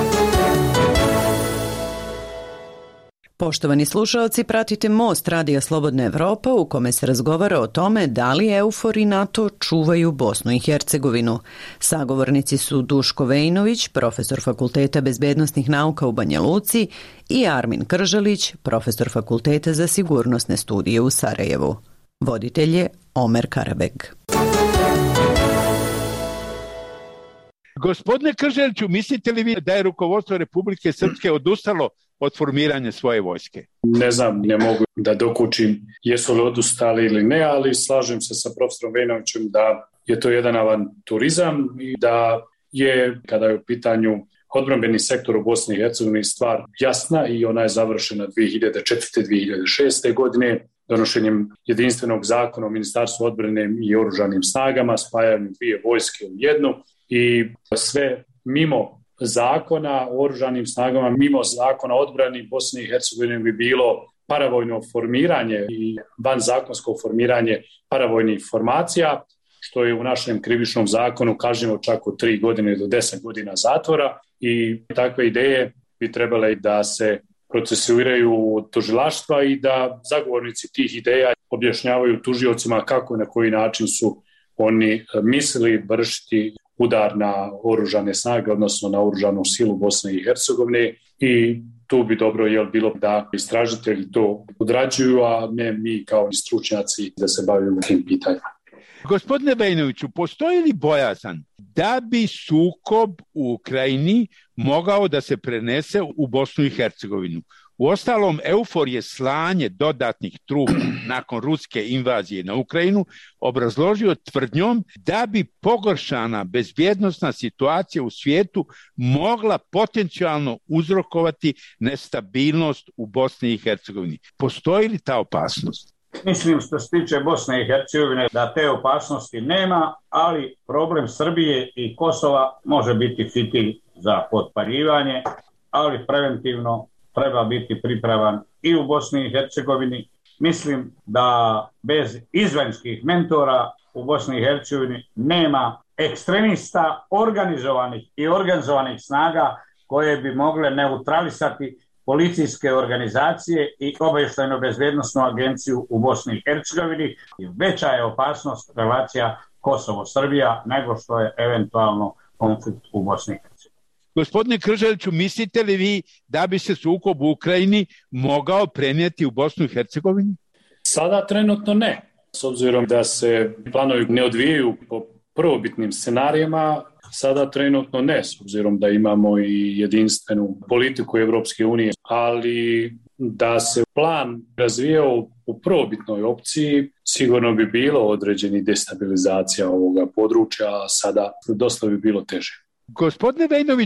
Poštovani slušalci, pratite Most Radija Slobodna Evropa u kome se razgovara o tome da li EUFOR i NATO čuvaju Bosnu i Hercegovinu. Sagovornici su Duško Vejnović, profesor Fakulteta bezbednosnih nauka u Banja Luci, i Armin Krželić, profesor Fakulteta za sigurnosne studije u Sarajevu. Voditelj je Omer Karabeg.
Gospodine Krželiću, mislite li vi da je rukovodstvo Republike Srpske odustalo od formiranja svoje vojske?
Ne znam, ne mogu da dokučim jesu li odustali ili ne, ali slažem se sa profesorom Vejnovićem da je to jedan avanturizam i da je, kada je u pitanju odbrambeni sektor u Bosni i Hercegovini, stvar jasna i ona je završena dvije hiljade četvrte. dvije hiljade šeste. godine donošenjem jedinstvenog zakona o Ministarstvu odbrane i oružanim snagama, spajanjem dvije vojske u jednu i sve mimo zakona o oružanim snagama, mimo zakona o odbrani Bosne i Hercegovine bi bilo paravojno formiranje i vanzakonsko formiranje paravojnih formacija, što je u našem krivičnom zakonu kažnjivo čak od tri godine do deset godina zatvora, i takve ideje bi trebale da se procesuiraju od tužilaštva i da zagovornici tih ideja objašnjavaju tužiocima kako i na koji način su oni mislili vršiti udar na oružane snage, odnosno na oružanu silu Bosne i Hercegovine, i tu bi dobro jel bilo da istražitelji to odrađuju, a ne mi kao stručnjaci da se bavimo tim pitanjima.
Gospodine Vejnoviću, postoji li bojazan da bi sukob u Ukrajini mogao da se prenese u Bosnu i Hercegovinu? Uostalom, EUFOR je slanje dodatnih trupa nakon ruske invazije na Ukrajinu obrazložio tvrdnjom da bi pogoršana bezbjednosna situacija u svijetu mogla potencijalno uzrokovati nestabilnost u Bosni i Hercegovini. Postoji li ta opasnost?
Mislim, što se tiče Bosne i Hercegovine, da te opasnosti nema, ali problem Srbije i Kosova može biti fitilj za potpaljivanje, ali preventivno treba biti pripravan i u Bosni i Hercegovini. Mislim da bez izvanjskih mentora u Bosni i Hercegovini nema ekstremista organizovanih i organizovanih snaga koje bi mogle neutralisati policijske organizacije i obavještajno-bezbednosnu agenciju u Bosni i Hercegovini. Veća je opasnost relacija Kosovo-Srbija nego što je eventualno konflikt u Bosni i Hercegovini.
Gospodine Krželiću, mislite li vi da bi se sukob u Ukrajini mogao prenijeti u Bosnu i Hercegovini?
Sada trenutno ne. S obzirom da se planovi ne odvijaju po prvobitnim scenarijima, sada trenutno ne, s obzirom da imamo i jedinstvenu politiku Evropske unije, ali da se plan razvijao u prvobitnoj opciji, sigurno bi bilo određeni destabilizacija ovoga područja, a sada dosta bi bilo teže.
Gospodine Vejnoviću,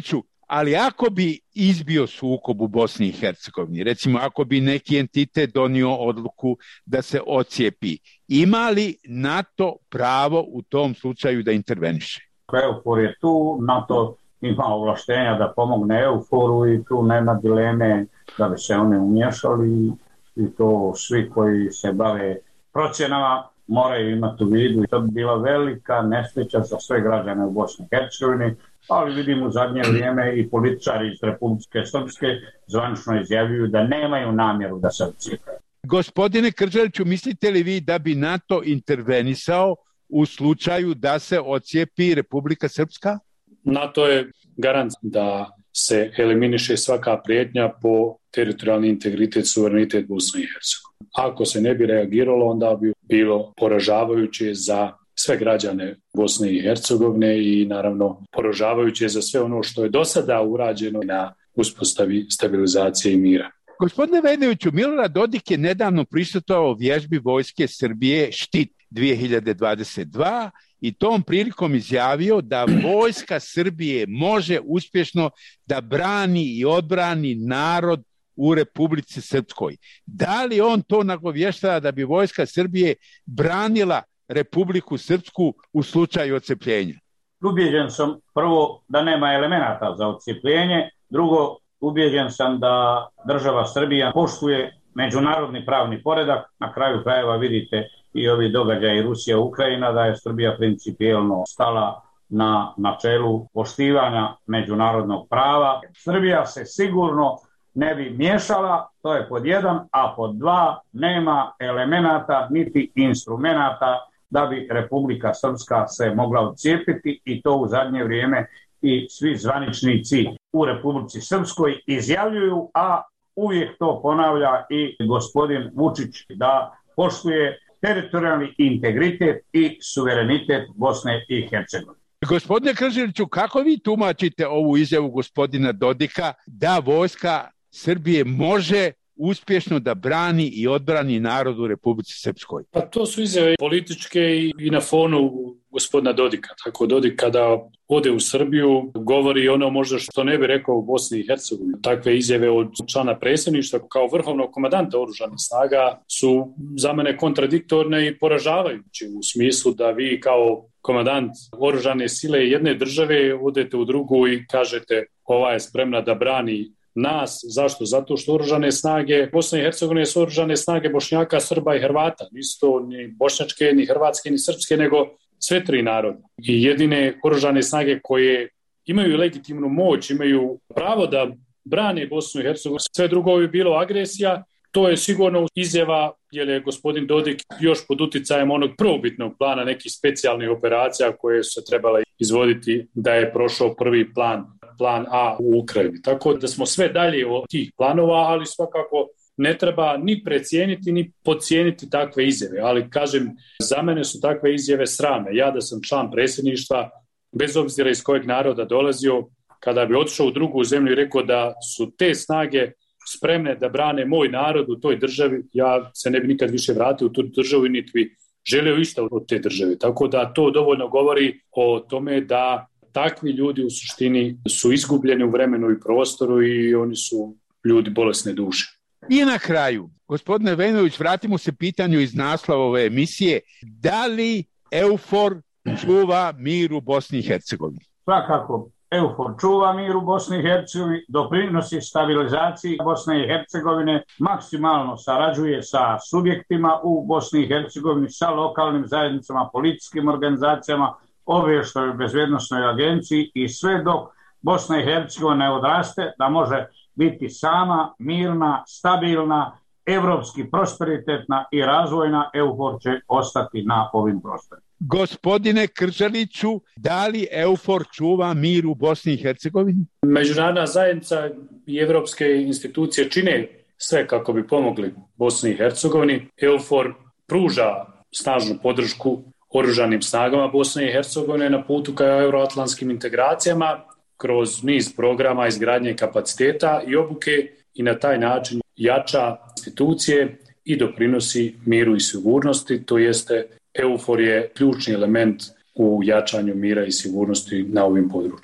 Ali ako bi izbio sukob u Bosni i Hercegovini, recimo ako bi neki entitet donio odluku da se ocijepi, ima li NATO pravo u tom slučaju da interveniše?
EUFOR je tu, NATO ima ovlaštenja da pomogne EUFOR-u i tu nema dileme da bi se oni umješali i to svi koji se bave procjenama moraju imati u vidu i to bi bila velika nesreća za sve građane u Bosni i Hercegovini, ali vidimo u zadnje vrijeme i političari iz Republike Srpske zvanično izjavljuju da nemaju namjeru da se odcijepaju.
Gospodine Krželiću, mislite li vi da bi NATO intervenisao u slučaju da se ocijepi Republika Srpska?
NATO je garant da se eliminiše svaka prijetnja po teritorijalni integritet, suverenitet Bosne i Hercegovine. Ako se ne bi reagiralo, onda bi bilo poražavajuće za sve građane Bosne i Hercegovine i naravno poražavajuće za sve ono što je do sada urađeno na uspostavi stabilizacije i mira.
Gospodine Vejnoviću, Milorad Dodik je nedavno prisustvovao vježbi Vojske Srbije Štit dvije hiljade dvadeset dva i tom prilikom izjavio da Vojska Srbije može uspješno da brani i odbrani narod u Republici Srpskoj. Da li on to nagovještava da bi Vojska Srbije branila Republiku Srpsku u slučaju odcepljenja?
Ubijeđen sam prvo da nema elemenata za odcepljenje, drugo ubijeđen sam da država Srbija poštuje međunarodni pravni poredak. Na kraju krajeva vidite i ovi događaji Rusija-Ukrajina da je Srbija principijelno stala na načelu poštivanja međunarodnog prava. Srbija se sigurno ne bi miješala, to je pod jedan, a pod dva nema elemenata niti instrumenata da bi Republika Srpska se mogla odcijepiti i to u zadnje vrijeme i svi zvaničnici u Republici Srpskoj izjavljuju, a uvijek to ponavlja i gospodin Vučić da poštuje teritorijalni integritet i suverenitet Bosne i Hercegovine.
Gospodine Krželiću, kako vi tumačite ovu izjavu gospodina Dodika da Vojska Srbije može uspješno da brani i odbrani narod u Republici Srpskoj?
Pa to su izjave političke i, i na fonu gospodina Dodika. Tako Dodik kada ode u Srbiju govori ono možda što ne bi rekao u Bosni i Hercegovini. Takve izjave od člana predsjedništva kao vrhovnog komandanta oružanih snaga su za mene kontradiktorne i poražavajuće u smislu da vi kao komandant oružane sile jedne države odete u drugu i kažete ova je spremna da brani nas. Zašto? Zato što oružane snage Bosne i Hercegovine su oružane snage Bošnjaka, Srba i Hrvata. Nisu to ni bošnjačke, ni hrvatske, ni srpske, nego sve tri naroda. I jedine oružane snage koje imaju legitimnu moć, imaju pravo da brane Bosnu i Hercegovinu. Sve drugo bi bilo agresija. To je sigurno izjava, jer je gospodin Dodik još pod uticajem onog prvobitnog plana nekih specijalnih operacija koje su se trebale izvoditi da je prošao prvi plan, plan A u Ukrajini. Tako da smo sve dalje od tih planova, ali svakako ne treba ni precijeniti ni podcijeniti takve izjave. Ali kažem, za mene su takve izjave sramne. Ja da sam član predsjedništva, bez obzira iz kojeg naroda dolazio, kada bi otišao u drugu zemlju i rekao da su te snage spremne da brane moj narod u toj državi, ja se ne bi nikad više vratio u tu državu i niti bi želio išta od te države. Tako da to dovoljno govori o tome da takvi ljudi u suštini su izgubljeni u vremenu i prostoru i oni su ljudi bolesne duše.
I na kraju, gospodine Vejnović, vratimo se pitanju iz naslova ove emisije. Da li EUFOR čuva mir u Bosni i Hercegovini?
Svakako. EUFOR čuva mir u Bosni i Hercegovini, doprinosi stabilizaciji Bosne i Hercegovine, maksimalno sarađuje sa subjektima u Bosni i Hercegovini, sa lokalnim zajednicama, policijskim organizacijama, obavještajnoj bezbjednosnoj agenciji i sve dok Bosna i Hercegovina ne odraste da može biti sama, mirna, stabilna, evropski prosperitetna i razvojna, EUFOR će ostati na ovim prostorima.
Gospodine Krželiću, da li EUFOR čuva mir u Bosni i Hercegovini?
Međunarodna zajednica i evropske institucije čine sve kako bi pomogli Bosni i Hercegovini. EUFOR pruža snažnu podršku oružanim snagama Bosne i Hercegovine na putu ka euroatlantskim integracijama kroz niz programa izgradnje kapaciteta i obuke i na taj način jača institucije i doprinosi miru i sigurnosti, to jeste EUFOR je ključni element u jačanju mira i sigurnosti na ovim područjima.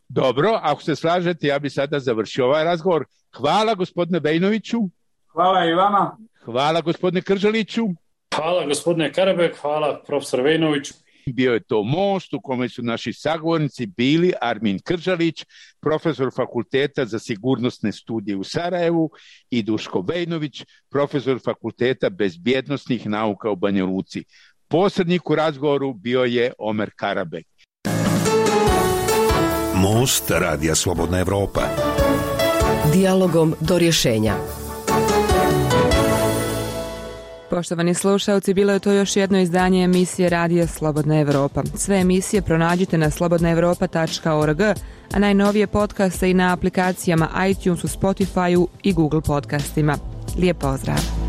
Dobro, ako se slažete, ja bi sada završio ovaj razgovor. Hvala gospodine Vejnoviću.
Hvala i vama.
Hvala gospodine Kržaliću.
Hvala gospodine Karabek, hvala profesor Vejnoviću.
Bio je to most u kome su naši sagovornici bili Armin Kržalić, profesor Fakulteta za sigurnosne studije u Sarajevu, i Duško Vejnović, profesor Fakulteta bezbjednosnih nauka u Banja Luci. Posrednik u razgovoru bio je Omer Karabek.
Most Radija Slobodna Evropa.
Dijalogom do rješenja.
Poštovani slušalci, bilo je to još jedno izdanje emisije Radija Slobodna Evropa. Sve emisije pronađite na slobodna evropa tačka org, a najnovije podcaste i na aplikacijama iTunesu, Spotifyu i Google podcastima. Lijep pozdrav!